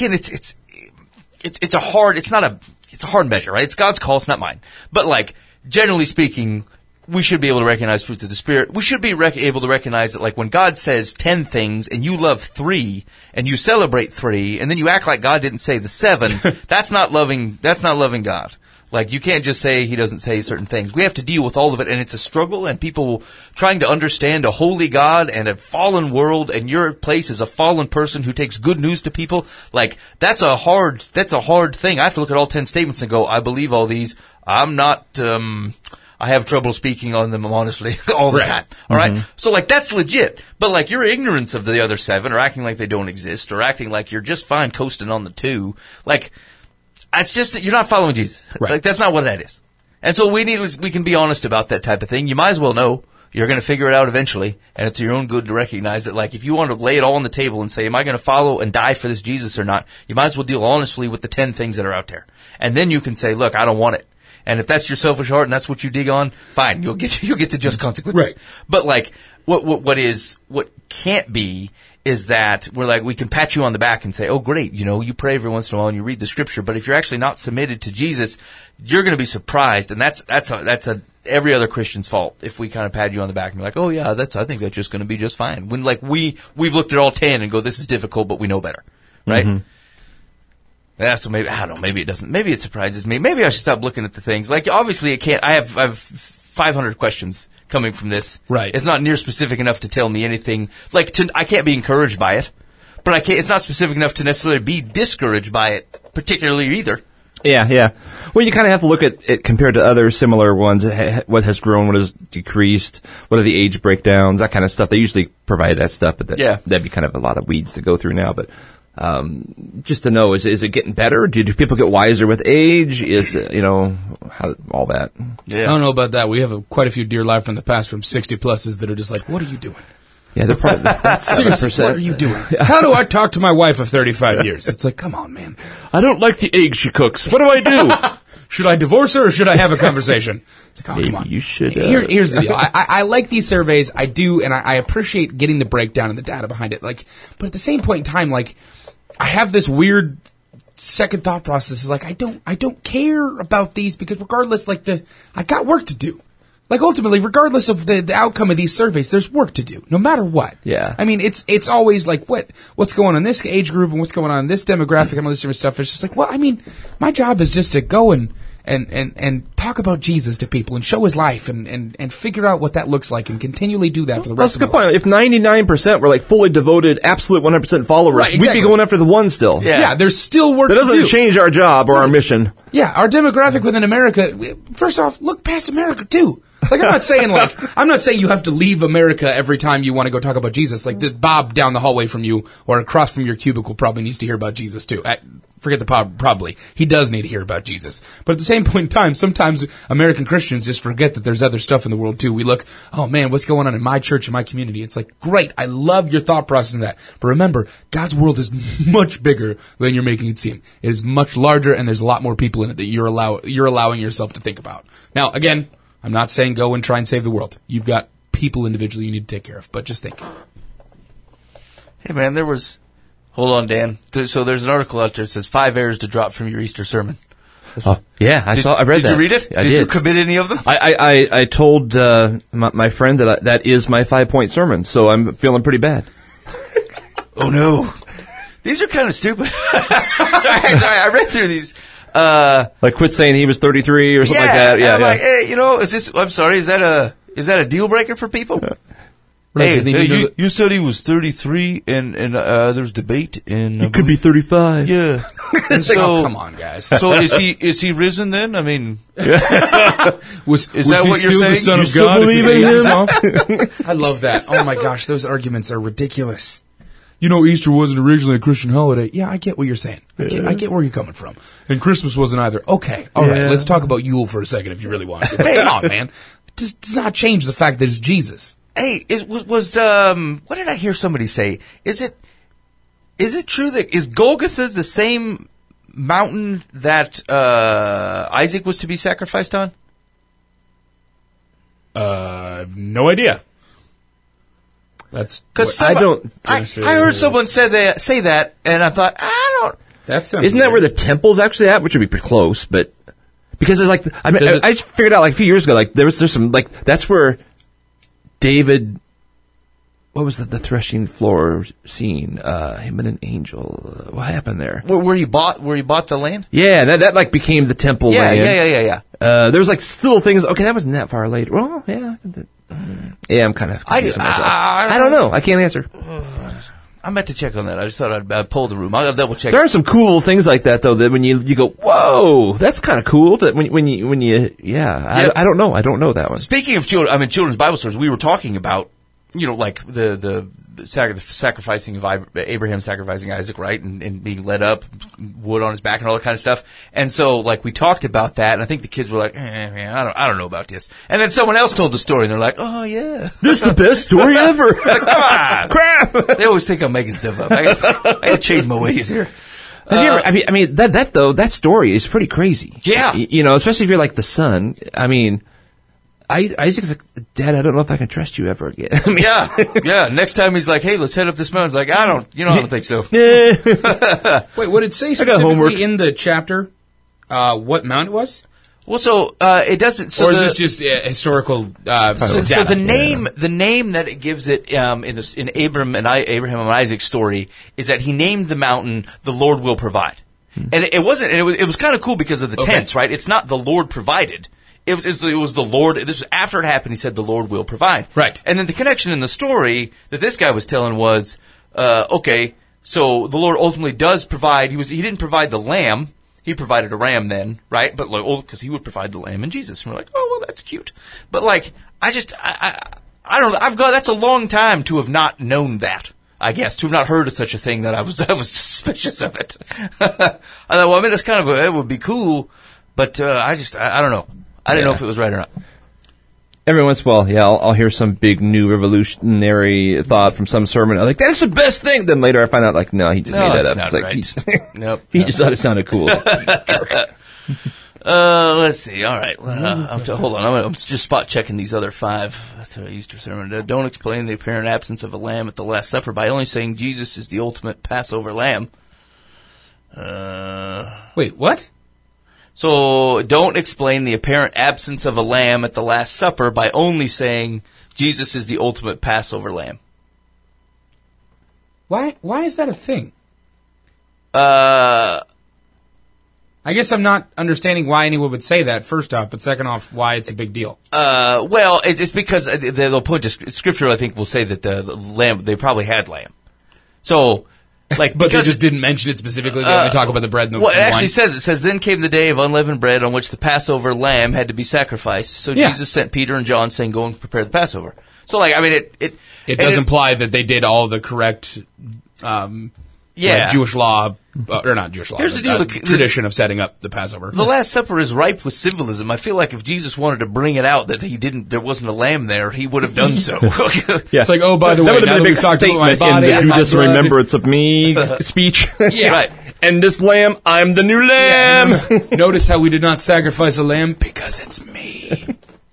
a hard measure, right? It's God's call, it's not mine. But like, generally speaking, we should be able to recognize fruits of the Spirit. We should be able to recognize that like when God says 10 things and you love 3 and you celebrate 3 and then you act like God didn't say the 7, that's not loving God. Like, you can't just say he doesn't say certain things. We have to deal with all of it, and it's a struggle, and people trying to understand a holy God and a fallen world, and your place as a fallen person who takes good news to people. Like, that's a hard thing. I have to look at all 10 statements and go, I believe all these. I'm not, I have trouble speaking on them honestly all the time. All right? So, like, that's legit. But, like, your ignorance of the other 7 or acting like they don't exist or acting like you're just fine coasting on the 2, like, it's just, you're not following Jesus. Right. Like, that's not what that is. And so we can be honest about that type of thing. You might as well know. You're going to figure it out eventually. And it's your own good to recognize that, like, if you want to lay it all on the table and say, am I going to follow and die for this Jesus or not? You might as well deal honestly with the 10 things that are out there. And then you can say, look, I don't want it. And if that's your selfish heart and that's what you dig on, fine, you'll get the just consequences. Right. But like, what can't be is that we can pat you on the back and say, oh great, you pray every once in a while and you read the scripture, but if you're actually not submitted to Jesus, you're going to be surprised, and that's every other Christian's fault if we kind of pat you on the back and be like, oh yeah, I think that's just going to be just fine. When we've looked at all 10 and go, this is difficult, but we know better, right? Mm-hmm. That's maybe, I don't know, maybe it doesn't, maybe it surprises me. Maybe I should stop looking at the things. Like, obviously it can't, I have 500 questions coming from this. Right. It's not near specific enough to tell me anything. I can't be encouraged by it, but it's not specific enough to necessarily be discouraged by it, particularly either. Yeah. Well, you kind of have to look at it compared to other similar ones. What has grown, what has decreased, what are the age breakdowns, that kind of stuff. They usually provide that stuff, but that'd be kind of a lot of weeds to go through now. But just to know, is it getting better? Do people get wiser with age? Is all that? Yeah. I don't know about that. We have quite a few dear life from the past from 60-pluses that are just like, what are you doing? Yeah, they're probably seriously. What are you doing? How do I talk to my wife of 35 years? It's like, come on, man. I don't like the eggs she cooks. What do I do? Should I divorce her or should I have a conversation? It's like, come on. You should. Here's the deal. I like these surveys. I do, and I appreciate getting the breakdown and the data behind it. But at the same point in time, I have this weird second thought process. Is I don't care about these because regardless, I got work to do. Ultimately, regardless of the outcome of these surveys, there's work to do, no matter what. Yeah. I mean, it's always what's going on in this age group and what's going on in this demographic and all this different stuff. It's just my job is just to go and talk about Jesus to people and show his life and figure out what that looks like and continually do that for the rest of my life. That's a good point. If 99% were fully devoted, absolute 100% followers, right, exactly. We'd be going after the one still. Yeah, there's still work to do. That doesn't change our job or our mission. Yeah, our demographic within America, first off, look past America too. I'm not saying you have to leave America every time you want to go talk about Jesus. Bob down the hallway from you or across from your cubicle probably needs to hear about Jesus too. Forget the probably. He does need to hear about Jesus. But at the same point in time, sometimes American Christians just forget that there's other stuff in the world too. We look, oh man, what's going on in my church, in my community? It's great. I love your thought process in that. But remember, God's world is much bigger than you're making it seem. It is much larger and there's a lot more people in it that you're allowing yourself to think about. Now, again, I'm not saying go and try and save the world. You've got people individually you need to take care of, but just think. Hey man, hold on, Dan. So there's an article out there that says 5 errors to drop from your Easter sermon. Yeah, I read that. Did you read it? I did you commit any of them? I told my friend that is my 5-point sermon, so I'm feeling pretty bad. Oh no. These are kind of stupid. sorry, I read through these. Quit saying he was 33 or something like that. Yeah, I'm hey, I'm sorry, is that a deal breaker for people? Hey, you said he was 33 and there's debate and he could be 35. Yeah. So come on, guys. So is he risen then? I mean, was that what you're saying? The Son of God? Believe in him? I love that. Oh my gosh, those arguments are ridiculous. Easter wasn't originally a Christian holiday. Yeah, I get what you're saying. I get where you're coming from. And Christmas wasn't either. Okay, all right, let's talk about Yule for a second if you really want to. Come on, man. It does not change the fact that it's Jesus. Hey, what did I hear somebody say? Is it true that, is Golgotha the same mountain that Isaac was to be sacrificed on? I have no idea. That's because I heard someone say that, and I thought That sounds. Isn't that where the temple's actually at? Which would be pretty close, but because there's I just figured out a few years ago there's some that's where David. What was the threshing floor scene? Him and an angel. What happened there? Where you bought the land? Yeah, that became the temple land. Yeah. There was little things. Okay, that wasn't that far later. Well, yeah. Yeah, I'm kind of confused myself. I don't know. I can't answer. I meant to check on that. I just thought I'd pull the room. I'll double check. There are some cool things like that, though, that when you go, whoa, that's kind of cool. That when you I don't know. I don't know that one. Speaking of children's Bible stories, we were talking about, the sacrificing of Abraham sacrificing Isaac, right? And being led up, wood on his back and all that kind of stuff. And so, we talked about that, and I think the kids were like, man, I don't know about this. And then someone else told the story, and they're like, oh, yeah. This is the best story ever. Come on. Crap. They always think I'm making stuff up. I gotta change my ways here. Have you ever, I mean, that story is pretty crazy. Yeah. You know, especially if you're like the son. I mean, Isaac's like, Dad, I don't know if I can trust you ever again. I mean, Yeah. Next time he's like, hey, let's head up this mountain. He's like, I don't think so. Wait, would it say got homework. specifically in the chapter what mountain it was? Well, so it doesn't. So Or is this just historical So data? the name that it gives it in Abraham and Isaac's story is that he named the mountain "The Lord Will Provide," and it wasn't. And it was kind of cool because of the tense, right? It's not "the Lord provided." It was the Lord. This was after it happened. He said, "The Lord will provide." Right. And then the connection in the story that this guy was telling was, okay, so the Lord ultimately does provide. He didn't provide the lamb. He provided a ram then, right? But like, because he would provide the lamb and Jesus. And we're like, oh, well, that's cute. But like, I don't know. That's a long time to have not known that. I guess to have not heard of such a thing that I was suspicious of it. I thought, well, I mean, that's kind of it would be cool, but I don't know. I didn't know if it was right or not. every once in a while, yeah, I'll hear some big new revolutionary thought from some sermon. I'm like, that's the best thing. Then later I find out, like, no, he just made that up. Not It's like, right. Nope. he just thought it sounded cool. Let's see. All right. Hold on. I'm just spot checking these other 5 Easter sermon. Don't explain the apparent absence of a lamb at the Last Supper by only saying Jesus is the ultimate Passover lamb. Wait, what? So don't explain the apparent absence of a lamb at the Last Supper by only saying Jesus is the ultimate Passover lamb. Why is that a thing? I guess I'm not understanding why anyone would say that, first off, but second off, why it's a big deal. Well, it's because they'll point to Scripture, I think, will say that the lamb, they probably had lamb. So, like, but they just didn't mention it specifically. They only talk about the bread and the well, it wine. actually says, then came the day of unleavened bread on which the Passover lamb had to be sacrificed. So Yeah. Jesus sent Peter and John saying, go and prepare the Passover. So, like, I mean, It does imply that they did all the correct like Jewish law, or not Jewish law, Here's the deal, the tradition of setting up the Passover. The Last Supper is ripe with symbolism. I feel like if Jesus wanted to bring it out that there wasn't a lamb there, he would have done so. It's like, oh, by the way, That would now have that been a we've big talked about my statement body in the and my Judas blood. remembrance of me speech. Yeah. Right. And this lamb, I'm the new lamb. Notice how we did not sacrifice a lamb? Because it's me.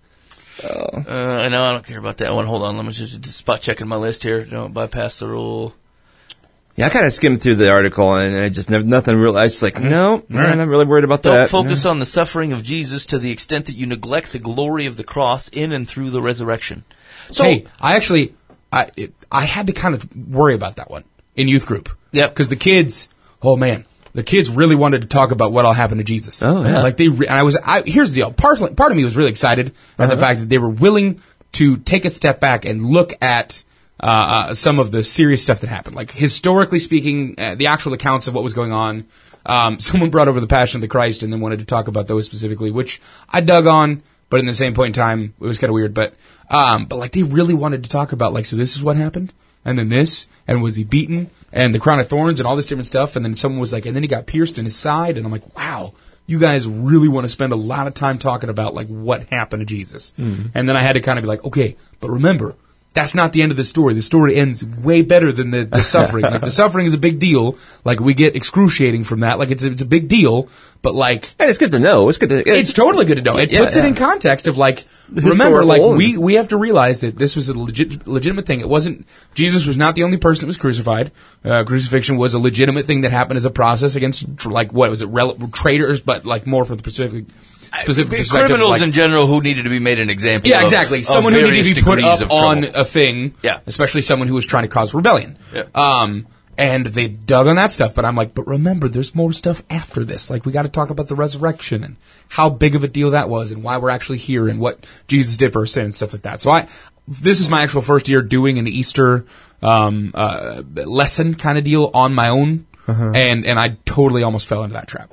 I know I don't care about that one. Hold on, let me just spot checking my list here. Don't bypass the rule. Yeah, I kind of skimmed through the article and I just never, nothing real. I was just like, no, I'm not really worried about Don't that. focus on the suffering of Jesus to the extent that you neglect the glory of the cross in and through the resurrection. So, Hey, I had to kind of worry about that one in youth group. Yep. Because the kids really wanted to talk about what all happened to Jesus. Oh, yeah. Like here's the deal. Part of me was really excited at the fact that they were willing to take a step back and look at some of the serious stuff that happened. Like, historically speaking, the actual accounts of what was going on. Someone brought over the Passion of the Christ and then wanted to talk about those specifically, which I dug on, but in the same point in time, it was kind of weird. But like, they really wanted to talk about, like, so this is what happened, and then this, and was he beaten, and the crown of thorns, and all this different stuff, and then someone was like, and then he got pierced in his side, and I'm like, wow, you guys really want to spend a lot of time talking about, like, what happened to Jesus. And then I had to kind of be like, okay, but remember, that's not the end of the story. The story ends way better than the suffering. Like, the suffering is a big deal. Like, we get excruciating from that. Like, it's a big deal. But, like, And it's good to know. it's totally good to know. It puts it in context of, like, remember, like, we have to realize that this was a legitimate thing. It wasn't, Jesus was not the only person that was crucified. Crucifixion was a legitimate thing that happened as a process against, like, what was it, traitors, but, like, more for the specific perspective. criminals like, in general who needed to be made an example. yeah, of, exactly. of Someone who needed various to be put degrees up of on trouble. a thing. Yeah. Especially someone who was trying to cause rebellion. Yeah. And they dug on that stuff, but I'm like, but remember, there's more stuff after this. Like, we got to talk about the resurrection and how big of a deal that was and why we're actually here and what Jesus did for our sin and stuff like that. So this is my actual first year doing an Easter lesson kind of deal on my own, and I totally almost fell into that trap.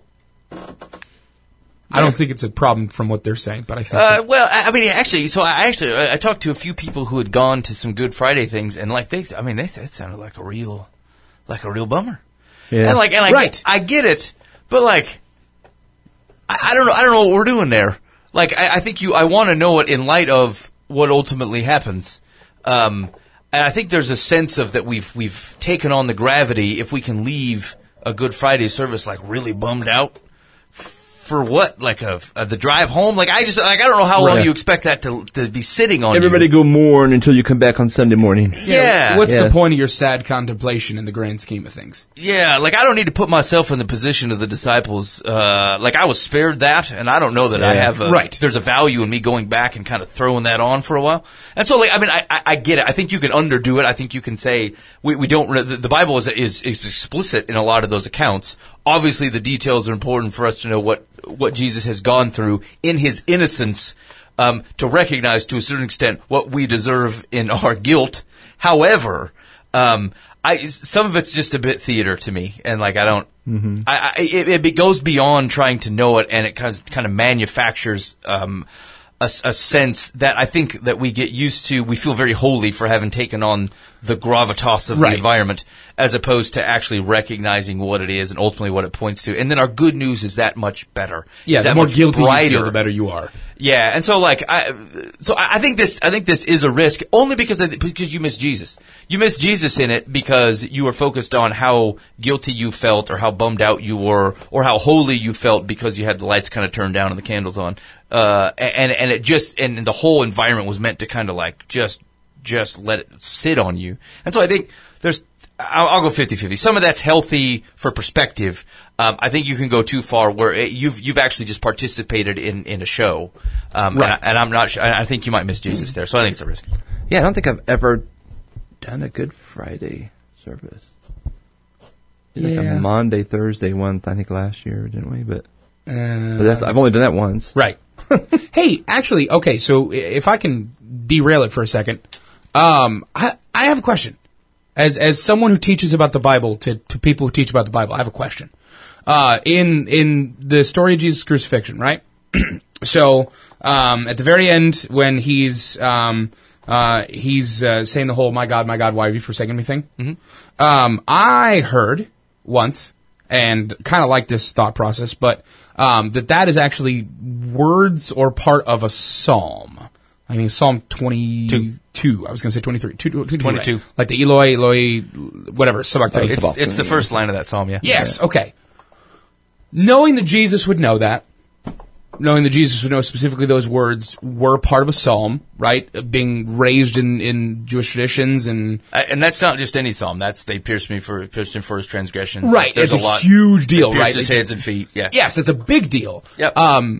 I don't think it's a problem from what they're saying, but I think. Well, I mean, actually, I talked to a few people who had gone to some Good Friday things, and like it sounded like a real bummer. Yeah. And Right. I get it, but like, I don't know what we're doing there. Like, I think I want to know it in light of what ultimately happens. And I think there's a sense of that we've taken on the gravity if we can leave a Good Friday service like really bummed out. For what? Like the drive home? Like I don't know how long you expect that to be sitting on Everybody you. go mourn until you come back on Sunday morning. Yeah. What's Yeah. the point of your sad contemplation in the grand scheme of things? Yeah, like I don't need to put myself in the position of the disciples. Like I was spared that, and I don't know that I have there's a value in me going back and kind of throwing that on for a while. And so, like, I mean, I get it. I think you can underdo it. I think you can say we don't. The Bible is explicit in a lot of those accounts. Obviously, the details are important for us to know what Jesus has gone through in his innocence, to recognize to a certain extent what we deserve in our guilt. However, some of it's just a bit theater to me, and like I don't. Mm-hmm. It goes beyond trying to know it, and it kind of manufactures a sense that I think that we get used to. We feel very holy for having taken on the gravitas of the environment, as opposed to actually recognizing what it is and ultimately what it points to. And then our good news is that much better. Yeah, the more guilty brighter. you feel, the better you are. Yeah, and so like I think this is a risk only because you miss Jesus. You miss Jesus in it because you were focused on how guilty you felt or how bummed out you were or how holy you felt because you had the lights kind of turned down and the candles on. And it just and the whole environment was meant to kind of like just let it sit on you. And so I think I'll go 50-50. Some of that's healthy for perspective. I think you can go too far where you've actually just participated in a show. And I'm not sure. I think you might miss Jesus there. So I think it's a risk. Yeah, I don't think I've ever done a Good Friday service. Like a Monday, Thursday one, I think last year, didn't we? But I've only done that once. Right. Hey, actually, okay, so if I can derail it for a second, I have a question. As someone who teaches about the Bible to people who teach about the Bible, I have a question. In the story of Jesus' crucifixion, right? So, at the very end, when he's saying the whole "My God, why have you forsaken me" thing, I heard once, and kind of like this thought process, but that is actually words or part of a psalm. I mean, Psalm 22. I was going to say 23. 22. Right. Like the Eloi, whatever, sabachthani. It's the first line of that psalm, yeah. Yes, okay. Knowing that Jesus would know that, knowing that Jesus would know specifically those words were part of a psalm, right? Being raised in Jewish traditions and that's not just any psalm. That's they pierced him for his transgressions. Right. There's it's a huge deal, they pierced right? his hands and feet. Yeah. Yes, it's a big deal. Yep.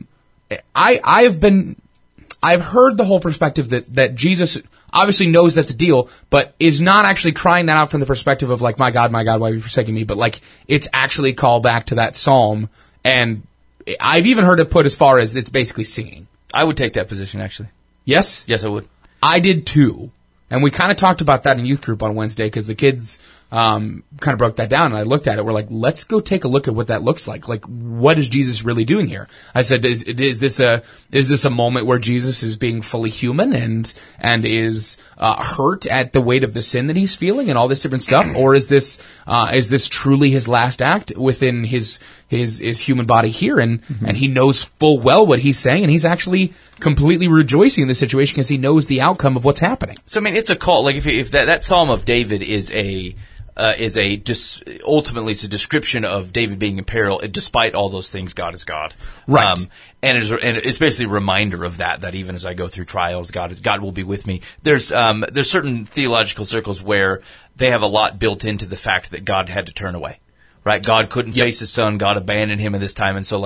I've heard the whole perspective that Jesus obviously knows that's a deal, but is not actually crying that out from the perspective of like, my God, why have you forsaken me? But like, it's actually called back to that psalm, and I've even heard it put as far as it's basically singing. I would take that position, actually. Yes? Yes, I would. I did too. And we kind of talked about that in youth group on Wednesday because the kids kind of broke that down, and I looked at it. We're like, let's go take a look at what that looks like. Like, what is Jesus really doing here? I said, is this a moment where Jesus is being fully human and is hurt at the weight of the sin that he's feeling and all this different stuff, or is this truly his last act within his human body here, and he knows full well what he's saying, and he's actually completely rejoicing in the situation because he knows the outcome of what's happening. So I mean, it's a call. Like if that Psalm of David is ultimately it's a description of David being in peril, despite all those things, God is God, right? And it's basically a reminder of that even as I go through trials, God will be with me. There's certain theological circles where they have a lot built into the fact that God had to turn away. Right, God couldn't face his son. God abandoned him at this time, and so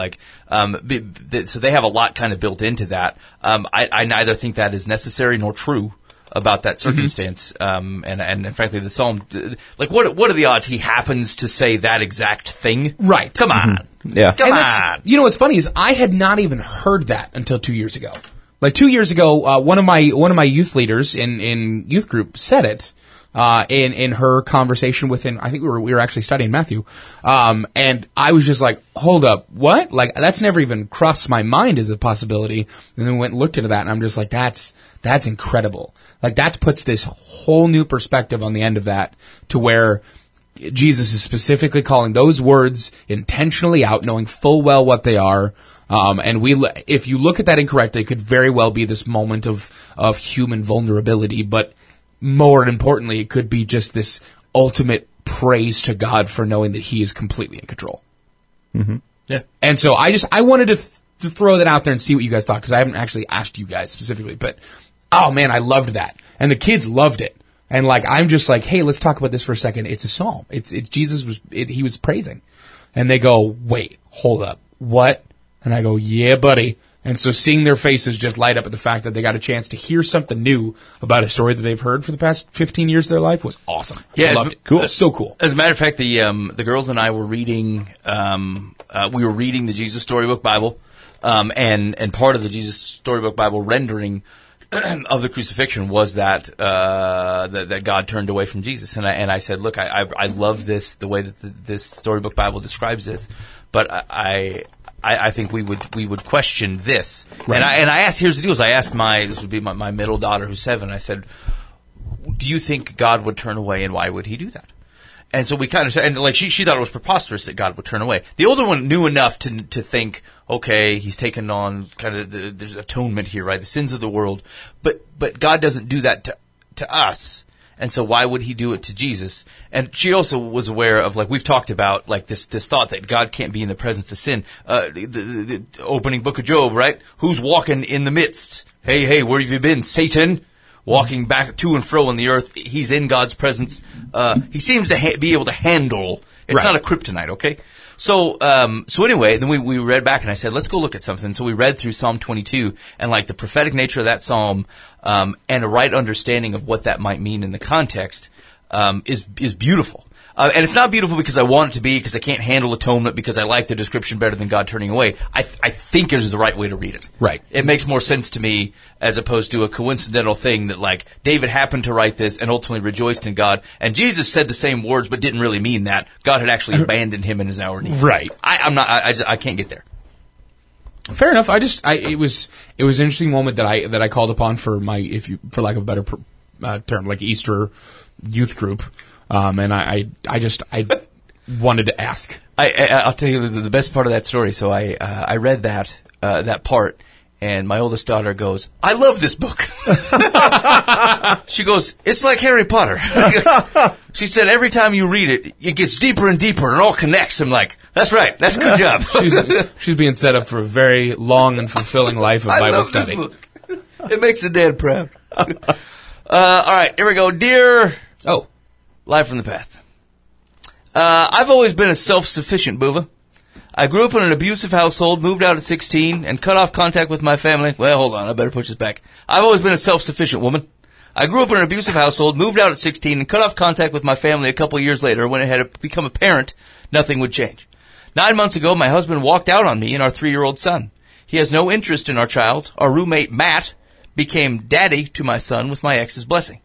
so they have a lot kind of built into that. I neither think that is necessary nor true about that circumstance. And frankly, the psalm, like, what are the odds he happens to say that exact thing? Right. Come on. Yeah. Come on. You know what's funny is I had not even heard that until 2 years ago. Like 2 years ago, one of my youth leaders in youth group said it. In her conversation within, I think we were actually studying Matthew, and I was just like, hold up, what? Like, that's never even crossed my mind as a possibility, and then went and looked into that, and I'm just like, that's incredible. Like, that puts this whole new perspective on the end of that, to where Jesus is specifically calling those words intentionally out, knowing full well what they are, and if you look at that incorrectly, it could very well be this moment of human vulnerability, but more importantly, it could be just this ultimate praise to God for knowing that he is completely in control. Yeah. And so I wanted to throw that out there and see what you guys thought, because I haven't actually asked you guys specifically, but oh man, I loved that. And the kids loved it. And like, I'm just like, hey, let's talk about this for a second. It's a psalm. It's Jesus he was praising. And they go, wait, hold up. What? And I go, yeah, buddy. And so seeing their faces just light up at the fact that they got a chance to hear something new about a story that they've heard for the past 15 years of their life was awesome. Yeah, I loved it. cool. So cool. As a matter of fact, the girls and I were reading, we were reading the Jesus Storybook Bible, and part of the Jesus Storybook Bible rendering of the crucifixion was that that God turned away from Jesus, and I said, look, I love this, the way that this Storybook Bible describes this, but I think we would question this, right. and I asked, here's the deal, is I asked this would be my middle daughter who's 7, I said, do you think God would turn away, and why would he do that? And so we kind of, and like she thought it was preposterous that God would turn away. The older one knew enough to think, okay, he's taken on kind of there's atonement here, right? The sins of the world, but God doesn't do that to us, and so why would he do it to Jesus? And she also was aware of, like, we've talked about, like, this thought that God can't be in the presence of sin. The opening book of Job, right? Who's walking in the midst? Hey, where have you been, Satan? Walking back to and fro on the earth, he's in God's presence. He seems to be able to handle. It's right. not a kryptonite, okay? So anyway, then we read back, and I said, let's go look at something. So we read through Psalm 22, and like the prophetic nature of that psalm, and a right understanding of what that might mean in the context, is beautiful. And it's not beautiful because I want it to be, because I can't handle atonement, because I like the description better than God turning away. I think it is the right way to read it. Right. It makes more sense to me as opposed to a coincidental thing that, like, David happened to write this and ultimately rejoiced in God, and Jesus said the same words but didn't really mean that. God had actually abandoned him in his hour of need. Right. I can't get there. Fair enough. It was an interesting moment that I called upon for my, for lack of a better term, like Easter youth group. And I wanted to ask. I'll tell you the best part of that story. So I read that part, and my oldest daughter goes, "I love this book." She goes, "It's like Harry Potter." She said, "Every time you read it, it gets deeper and deeper, and it all connects." I'm like, "That's right. That's a good job." She's being set up for a very long and fulfilling life of Bible study. This book. It makes the dad proud. All right, here we go. Dear Live from the Path. I've always been a self-sufficient boover. I grew up in an abusive household, moved out at 16, and cut off contact with my family. Well, hold on, I better push this back. I've always been a self-sufficient woman. I grew up in an abusive household, moved out at 16, and cut off contact with my family a couple of years later when it had become apparent nothing would change. 9 months ago, my husband walked out on me and our 3-year-old son. He has no interest in our child. Our roommate, Matt, became daddy to my son with my ex's blessing.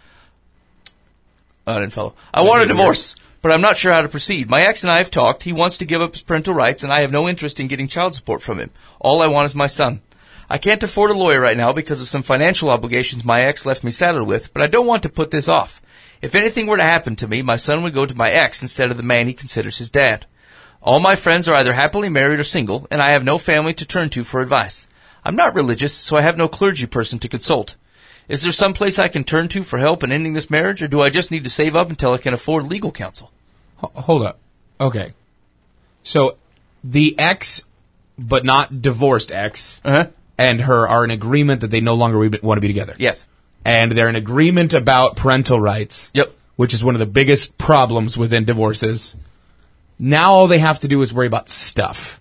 I didn't follow. I want a divorce, but I'm not sure how to proceed. My ex and I have talked. He wants to give up his parental rights, and I have no interest in getting child support from him. All I want is my son. I can't afford a lawyer right now because of some financial obligations my ex left me saddled with, but I don't want to put this off. If anything were to happen to me, my son would go to my ex instead of the man he considers his dad. All my friends are either happily married or single, and I have no family to turn to for advice. I'm not religious, so I have no clergy person to consult. Is there some place I can turn to for help in ending this marriage, or do I just need to save up until I can afford legal counsel? Hold up. Okay. So, the ex, but not divorced ex, and her are in agreement that they no longer want to be together. Yes. And they're in agreement about parental rights. Yep. Which is one of the biggest problems within divorces. Now all they have to do is worry about stuff.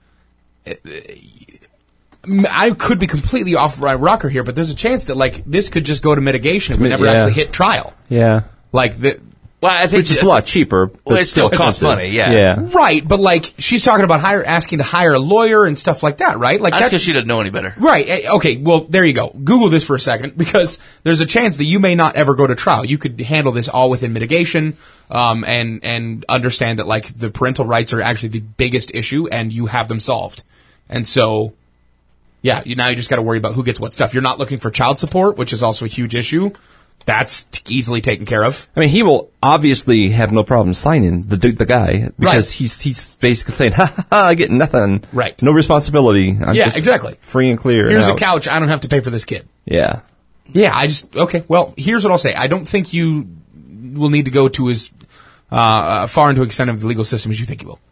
I could be completely off my rocker here, but there's a chance that, like, this could just go to mitigation if we never actually hit trial. Yeah. Like, well, I think which is a lot cheaper, but it still costs money, yeah. Right, but, like, she's talking about asking to hire a lawyer and stuff like that, right? Like, that's because she doesn't know any better. Right. Okay, well, there you go. Google this for a second, because there's a chance that you may not ever go to trial. You could handle this all within mitigation, and understand that, like, the parental rights are actually the biggest issue, and you have them solved. And so, yeah, now you just got to worry about who gets what stuff. You're not looking for child support, which is also a huge issue. That's easily taken care of. I mean, he will obviously have no problem signing the guy because he's basically saying, "Ha, I get nothing, right? No responsibility. I'm just exactly, free and clear. Here's a couch. I don't have to pay for this kid." Yeah. Okay. Well, here's what I'll say. I don't think you will need to go to his far into extent of the legal system as you think you will.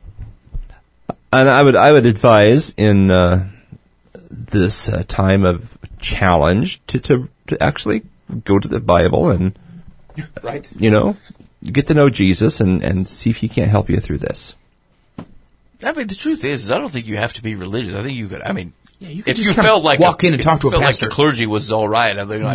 And I would advise in this time of challenge to actually go to the Bible and Right. Get to know Jesus and see if he can't help you through this. I mean, the truth is I don't think you have to be religious. I think you could. I mean, you could if just you kinda felt like walk in and talk to a felt pastor. like the clergy was all right, I think,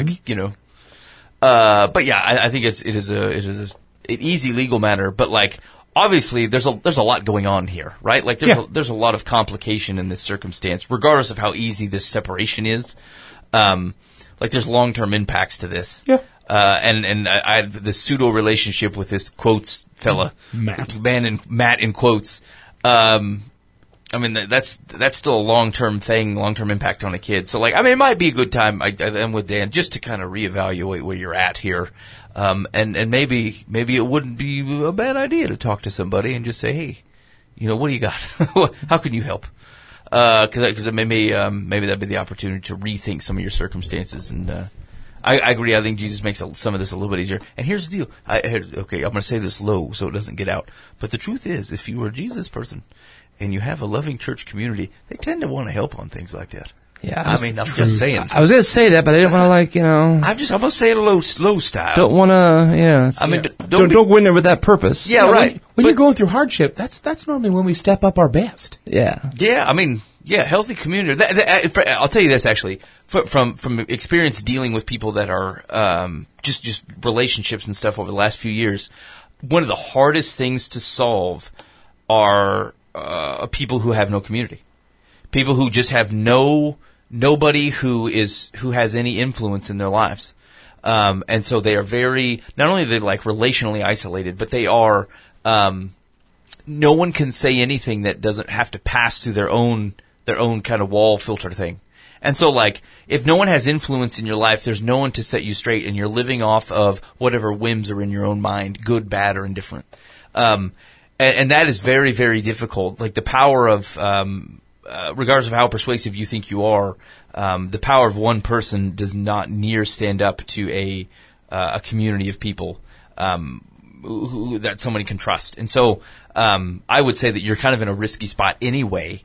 but yeah, I think it is an easy legal matter. But like, obviously, there's a lot going on here, right? Like, there's a lot of complication in this circumstance, regardless of how easy this separation is. Like, there's long-term impacts to this. Yeah. And I the pseudo relationship with this quotes fella, Matt in quotes. I mean, that's still a long-term thing, long-term impact on a kid. So, like, I mean, it might be a good time, I'm with Dan, just to kind of reevaluate where you're at here. And maybe it wouldn't be a bad idea to talk to somebody and just say, hey, what do you got? How can you help? Cause maybe that'd be the opportunity to rethink some of your circumstances. And, I agree. I think Jesus makes some of this a little bit easier. And here's the deal. I'm going to say this low so it doesn't get out. But the truth is, if you are a Jesus person and you have a loving church community, they tend to want to help on things like that. Yeah. I'm just saying. I was going to say that, but I didn't want to I'm going to say it slow style. Don't want to, I mean, don't go in there with that purpose. Yeah, right. When you're going through hardship, that's normally when we step up our best. Yeah. Yeah, I mean, healthy community. I'll tell you this, actually. From experience dealing with people that are just relationships and stuff over the last few years, one of the hardest things to solve are people who have no community, people who just have nobody who has any influence in their lives, and so they are not only are they like relationally isolated, but they are no one can say anything that doesn't have to pass through their own kind of wall filter thing. And so, like, if no one has influence in your life, there's no one to set you straight, and you're living off of whatever whims are in your own mind, good, bad, or indifferent. And that is very, very difficult. Like, the power of, regardless of how persuasive you think you are, the power of one person does not near stand up to a community of people who that somebody can trust. And so I would say that you're kind of in a risky spot anyway.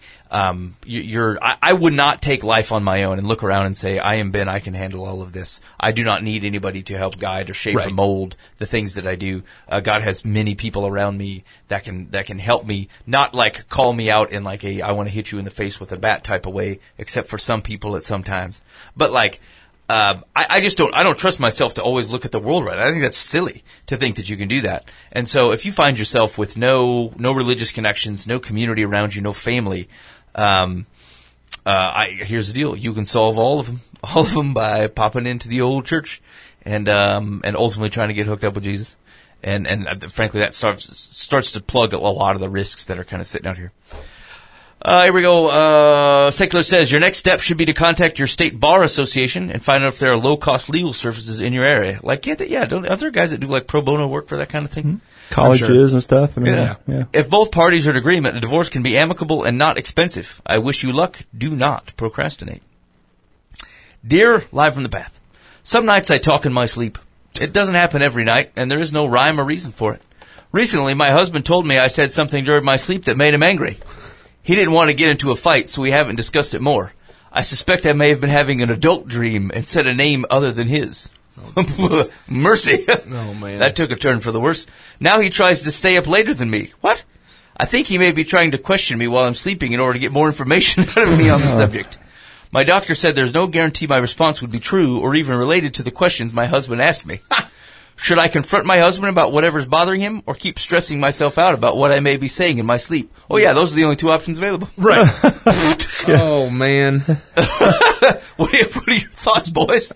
I would not take life on my own and look around and say, I am Ben, I can handle all of this. I do not need anybody to help guide or shape or mold the things that I do. God has many people around me that can help me, not like call me out in like I want to hit you in the face with a bat type of way, except for some people at some times. But like, I don't trust myself to always look at the world right. I think that's silly to think that you can do that. And so if you find yourself with no religious connections, no community around you, no family, here's the deal. You can solve all of them by popping into the old church and ultimately trying to get hooked up with Jesus. And frankly, that starts to plug a lot of the risks that are kind of sitting out here. Here we go. Secular says, your next step should be to contact your state bar association and find out if there are low-cost legal services in your area. Like, aren't there guys that do, like, pro bono work for that kind of thing? Mm-hmm. Colleges and stuff. I mean, yeah. If both parties are in agreement, a divorce can be amicable and not expensive. I wish you luck. Do not procrastinate. Dear Live from the Path, some nights I talk in my sleep. It doesn't happen every night, and there is no rhyme or reason for it. Recently, my husband told me I said something during my sleep that made him angry. He didn't want to get into a fight, so we haven't discussed it more. I suspect I may have been having an adult dream and said a name other than his. Oh, mercy. Oh, man. That took a turn for the worse. Now he tries to stay up later than me. What? I think he may be trying to question me while I'm sleeping in order to get more information out of me on the subject. My doctor said there's no guarantee my response would be true or even related to the questions my husband asked me. Should I confront my husband about whatever's bothering him or keep stressing myself out about what I may be saying in my sleep? Oh, yeah, those are the only two options available. Right. Oh, man. What are your thoughts, boys?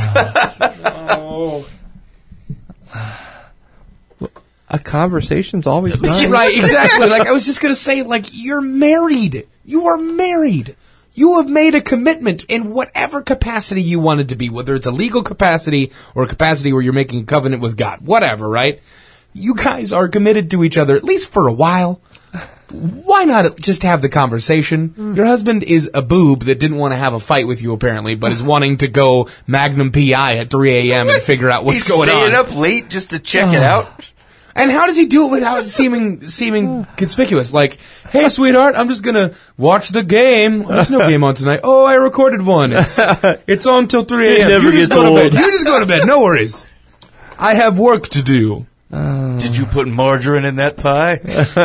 A conversation's always nice. Right, exactly. Like, I was just going to say, like, you're married. You are married. You have made a commitment in whatever capacity you want it to be, whether it's a legal capacity or a capacity where you're making a covenant with God. Whatever, right? You guys are committed to each other, at least for a while. Why not just have the conversation? Your husband is a boob that didn't want to have a fight with you, apparently, but is wanting to go Magnum P.I. at 3 a.m. and figure out what's going on. He's staying up late just to check it out? And how does he do it without seeming conspicuous? Like, hey, sweetheart, I'm just gonna watch the game. There's no game on tonight. Oh, I recorded one. It's on till 3 a.m. never You just gets go to old. bed. You just go to bed. No worries. I have work to do. Did you put margarine in that pie?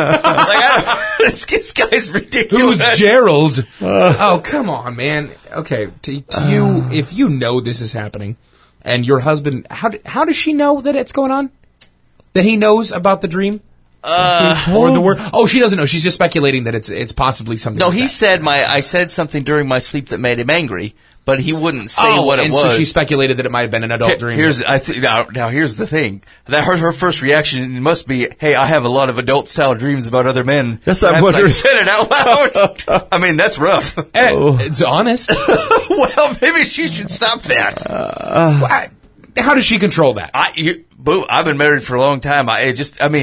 This guy's ridiculous. Who's Gerald? Oh, come on, man. Okay, to you, if you know this is happening, and your husband, how does she know that it's going on? That he knows about the dream? Or the word? Oh, she doesn't know. She's just speculating that it's possibly something. No, like he that. said I said something during my sleep that made him angry, but he wouldn't say what it and was. so she speculated that it might have been an adult dream. Now here's the thing. That her first reaction must be, "Hey, I have a lot of adult-style dreams about other men." Yes, I Perhaps wonder- I said it out loud. I mean, that's rough. It's honest. Well, maybe she should stop that. How does she control that? Boo, I've been married for a long time. I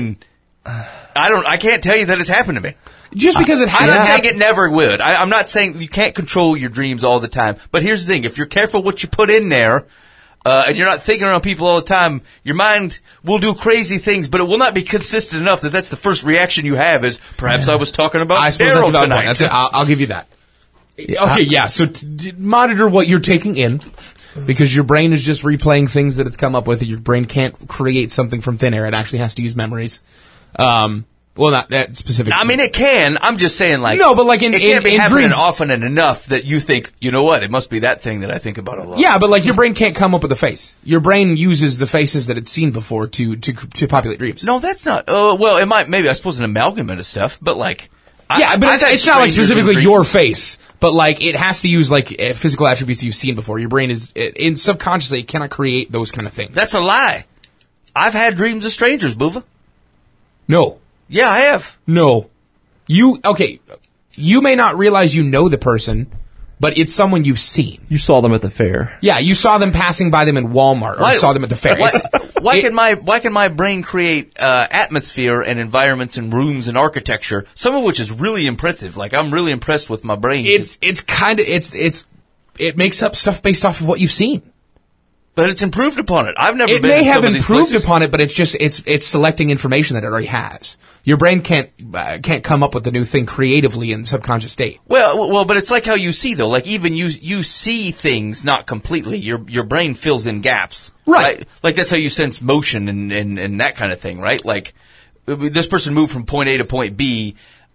can't tell you that it's happened to me. Just because it I'm hasn't not saying happened. it never would. I'm not saying you can't control your dreams all the time. But here's the thing. If you're careful what you put in there, and you're not thinking around people all the time, your mind will do crazy things, but it will not be consistent enough that that's the first reaction you have is, perhaps I was talking about I suppose Daryl that's a valid tonight. point. That's it. I'll give you that. Okay, yeah. So monitor what you're taking in, because your brain is just replaying things that it's come up with. Your brain can't create something from thin air. It actually has to use memories. Well, not that specific. I mean, it can. I'm just saying, like... No, but like it can't be in happening dreams, often and enough that you think, you know what, it must be that thing that I think about a lot. Yeah, but like your brain can't come up with a face. Your brain uses the faces that it's seen before to populate dreams. No, that's not... well, it might... Maybe, I suppose, an amalgamate of stuff, but like... Yeah, but I've had it's not like strangers in specifically dreams. your face, but like it has to use like physical attributes you've seen before. Your brain is subconsciously it cannot create those kind of things. That's a lie. I've had dreams of strangers, Boova. No. Yeah, I have. No. You may not realize you know the person, but it's someone you've seen. You saw them at the fair. Yeah, you saw them passing by them in Walmart or saw them at the fair. Why can my brain create atmosphere and environments and rooms and architecture, some of which is really impressive. Like, I'm really impressed with my brain. It makes up stuff based off of what you've seen. But it's improved upon it. I've never It been may in some have of these improved places. upon it, but it's selecting information that it already has. Your brain can't come up with a new thing creatively in subconscious state. Well, but it's like how you see though. Like even you see things not completely. Your brain fills in gaps. Right. Like that's how you sense motion and that kind of thing, right? Like this person moved from point A to point B.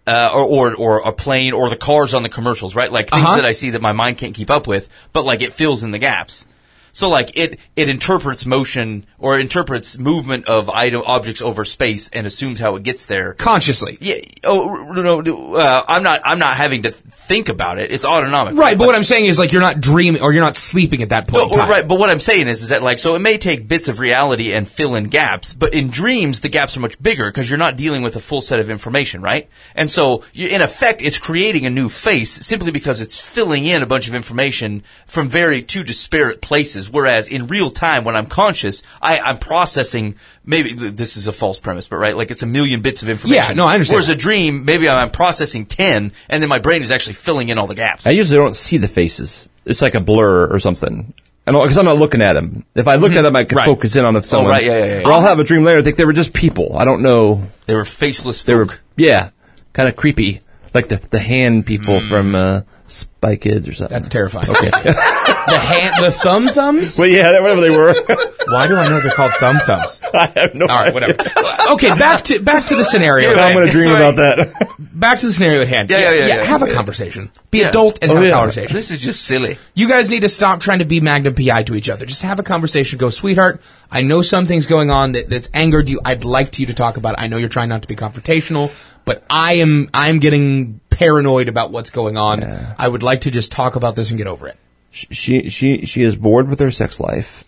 Or a plane or the cars on the commercials, right? Like things that I see that my mind can't keep up with, but like it fills in the gaps. So like it interprets motion or interprets movement of objects over space and assumes how it gets there Consciously. Yeah. Oh no. I'm not having to think about it. It's autonomic. Right, but what I'm saying is like you're not dreaming or you're not sleeping at that point in time. Right, but what I'm saying is that like, so it may take bits of reality and fill in gaps, but in dreams, the gaps are much bigger because you're not dealing with a full set of information, right? And so, in effect, it's creating a new face simply because it's filling in a bunch of information from two disparate places, whereas in real time, when I'm conscious, I'm processing, maybe this is a false premise, but right, like it's a million bits of information. Yeah, no, I understand. Whereas a dream, maybe I'm processing 10, and then my brain is actually filling in all the gaps. I usually don't see the faces. It's like a blur or something. Because I'm not looking at them. If I look at them, I can focus in on someone. Oh, right, yeah. Or I'll have a dream later. I think they were just people. I don't know. They were faceless They were, folk. kind of creepy, like the hand people from Spy Kids or something. That's terrifying. Okay. the thumb thumbs? Well, yeah, whatever they were. Why do I know they're called thumb thumbs? I have no. All right, whatever. Okay, back to the scenario. I'm going to dream Sorry. about that. Back to the scenario at hand. Yeah. Have a conversation. Be adult and have a conversation. This is just silly. You guys need to stop trying to be Magnum PI to each other. Just have a conversation. Go, sweetheart, I know something's going on that's angered you. I'd like you to talk about it. I know you're trying not to be confrontational, but I'm getting paranoid about what's going on. Yeah. I would like to just talk about this and get over it. She is bored with her sex life.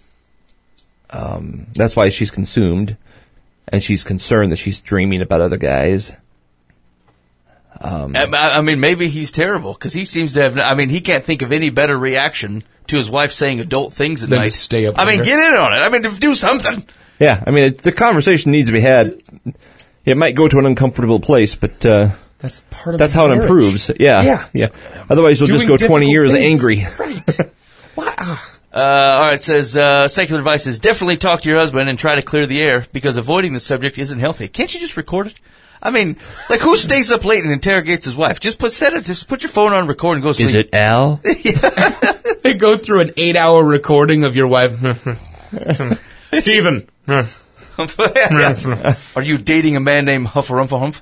That's why she's consumed, and she's concerned that she's dreaming about other guys. I mean, maybe he's terrible because he seems to have. I mean, he can't think of any better reaction to his wife saying adult things at Then night. to stay up I mean, later. get in on it. I mean, do something. Yeah, I mean, the conversation needs to be had. It might go to an uncomfortable place, but that's part of that's the how it marriage. improves. Yeah. Otherwise, you'll just Doing go 20 years difficult things. angry. Right. Why? All right, it says, secular advice is definitely talk to your husband and try to clear the air because avoiding the subject isn't healthy. Can't you just record it? I mean, like, who stays up late and interrogates his wife? Just put your phone on record and go sleep. Is it Al? They go through an 8-hour recording of your wife. Stephen. Yeah. Are you dating a man named Hufferumpha-Humph?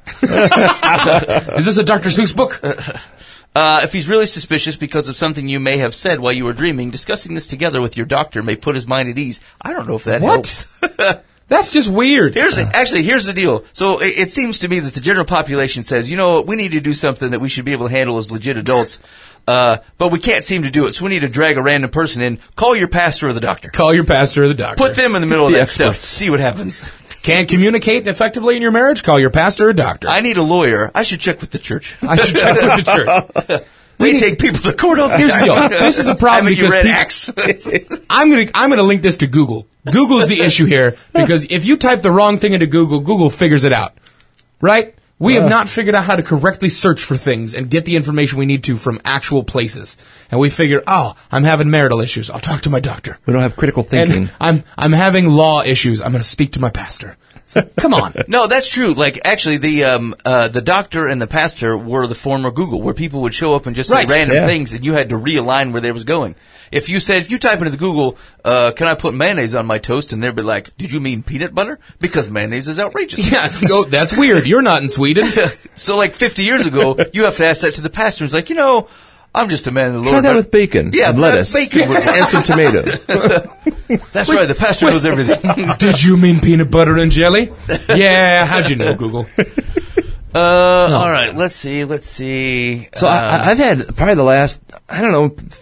Is this a Dr. Seuss book? If he's really suspicious because of something you may have said while you were dreaming, discussing this together with your doctor may put his mind at ease. I don't know if that helps. That's just weird. Here's the deal. So it seems to me that the general population says, you know, we need to do something that we should be able to handle as legit adults, but we can't seem to do it, so we need to drag a random person in. Call your pastor or the doctor. Call your pastor or the doctor. Put them in the middle of that stuff. See what happens. Can't communicate effectively in your marriage? Call your pastor or doctor. I need a lawyer. I should check with the church. I should check with the church. They take people to court all the Here's the time. deal. This is a problem because I'm gonna link this to Google. Google's the issue here because if you type the wrong thing into Google, Google figures it out. Right? We have not figured out how to correctly search for things and get the information we need to from actual places. And we figured, I'm having marital issues. I'll talk to my doctor. We don't have critical thinking. And I'm having law issues. I'm going to speak to my pastor. So, come on. No, that's true. Like, actually, the doctor and the pastor were the former Google, where people would show up and just say random things, and you had to realign where they was going. If you type into the Google, can I put mayonnaise on my toast? And they'd be like, did you mean peanut butter? Because mayonnaise is outrageous. Yeah, that's weird. You're not in Sweden. So, like, 50 years ago, you have to ask that to the pastor. He's like, you know, I'm just a man of the Lord. Try that with bacon and lettuce bacon and some tomatoes. That's right. The pastor knows everything. Did you mean peanut butter and jelly? Yeah. How'd you know, Google? All right. Let's see. So I've had probably the last, I don't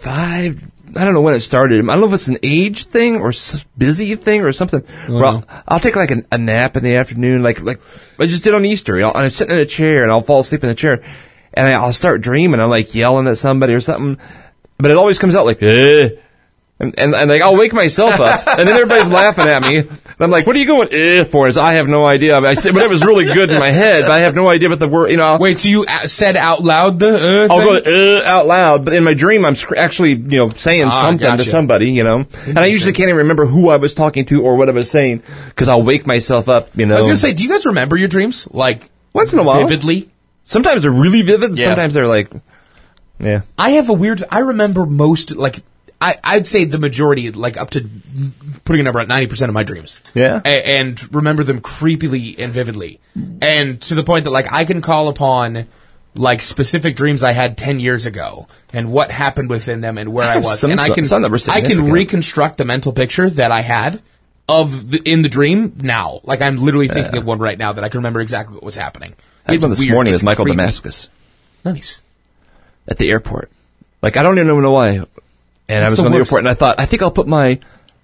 know when it started. I don't know if it's an age thing or busy thing or something. Well, I'll take like a nap in the afternoon, like I just did on Easter. I'm sitting in a chair and I'll fall asleep in the chair. And I'll start dreaming. I'm like yelling at somebody or something, but it always comes out like, and like I'll wake myself up, and then everybody's laughing at me. And I'm like, what are you going for? Is I have no idea. I said, but it was really good in my head. But I have no idea what the word. You know. Wait, so you said out loud the? I'll go out loud, but in my dream I'm actually saying something to somebody. And I usually can't even remember who I was talking to or what I was saying because I'll wake myself up. I was gonna say, do you guys remember your dreams like once in a while vividly? Sometimes they're really vivid. Yeah. Sometimes they're like, yeah. I remember most, like, I'd say the majority, like up to putting a number at 90% of my dreams. Yeah. And remember them creepily and vividly. And to the point that, like, I can call upon, like, specific dreams I had 10 years ago and what happened within them and where I was. And I can reconstruct the mental picture that I had in the dream now. Like, I'm literally thinking of one right now that I can remember exactly what was happening. I had one this morning with Michael Damascus. Nice. At the airport. Like, I don't even know why. And I was on the airport, and I think I'll put my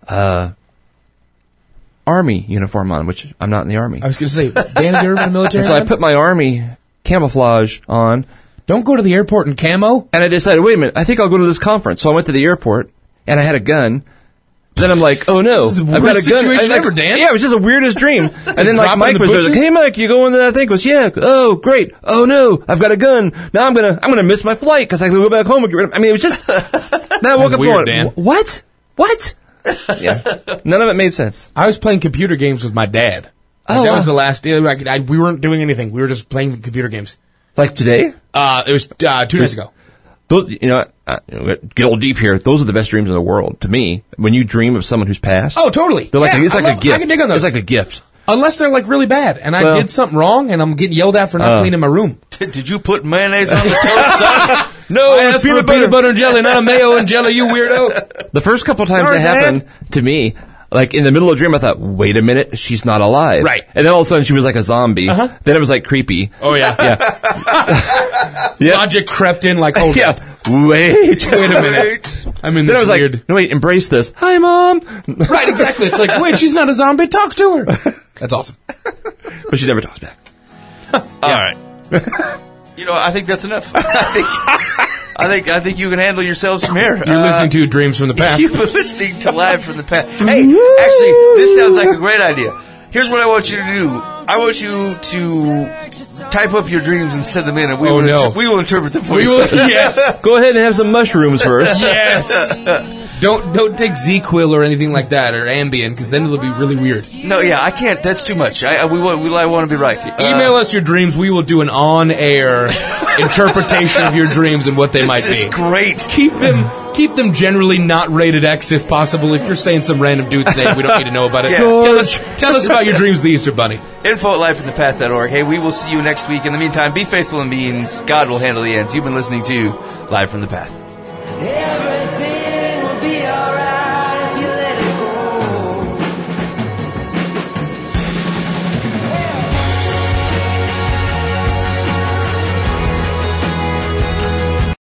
Army uniform on, which I'm not in the Army. I was going to say, Dan, you're in the military? So I put my Army camouflage on. Don't go to the airport in camo. And I decided, wait a minute, I think I'll go to this conference. So I went to the airport, and I had a gun. Then I'm like, oh no, I've got a gun. Situation ever, Dan. Yeah, it was just the weirdest dream. And then like Mike was like, hey Mike, you going to that thing? He goes, yeah. Oh great. Oh no, I've got a gun. Now I'm gonna miss my flight because I can go back home and get rid of. I mean, it was just. Then I woke up weird, going, Dan. What? Yeah, none of it made sense. I was playing computer games with my dad. That was the last. We weren't doing anything. We were just playing computer games. Like today? It was 2 days ago. Those, get a little deep here. Those are the best dreams in the world to me. When you dream of someone who's passed. Oh, totally. They're like it's like a gift. I can dig on those. It's like a gift. Unless they're like really bad, and I did something wrong, and I'm getting yelled at for not cleaning my room. Did you put mayonnaise on the toast, son? No, it's peanut butter and jelly, not a mayo and jelly. You weirdo. The first couple times it happened to me. Like, in the middle of the dream, I thought, wait a minute, she's not alive. Right. And then all of a sudden, she was like a zombie. Uh-huh. Then it was, like, creepy. Oh, yeah. Yeah. Logic crept in like, hold up. Wait a minute. I'm in this then I was weird... like, no, wait, embrace this. Hi, Mom. Right, exactly. It's like, wait, she's not a zombie. Talk to her. That's awesome. But she never talks back. All right. I think that's enough. I think you can handle yourselves from here. You're listening to Dreams from the Past. You've been listening to Live from the Past. Hey, actually, this sounds like a great idea. Here's what I want you to do. I want you to type up your dreams and send them in, and we will interpret them for you. Yes. Go ahead and have some mushrooms first. Yes. Don't take Z-Quil or anything like that, or Ambien, because then it'll be really weird. No, yeah, I can't. That's too much. I want to be right. Email us your dreams. We will do an on-air interpretation of your dreams and what they might This be. is great. Keep them generally not rated X if possible. If you're saying some random dude's name, we don't need to know about it. Yeah. Tell us about your dreams, the Easter Bunny. info@lifefromthepath.org. Hey, we will see you next week. In the meantime, be faithful in means. God will handle the ends. You've been listening to Live from the Path.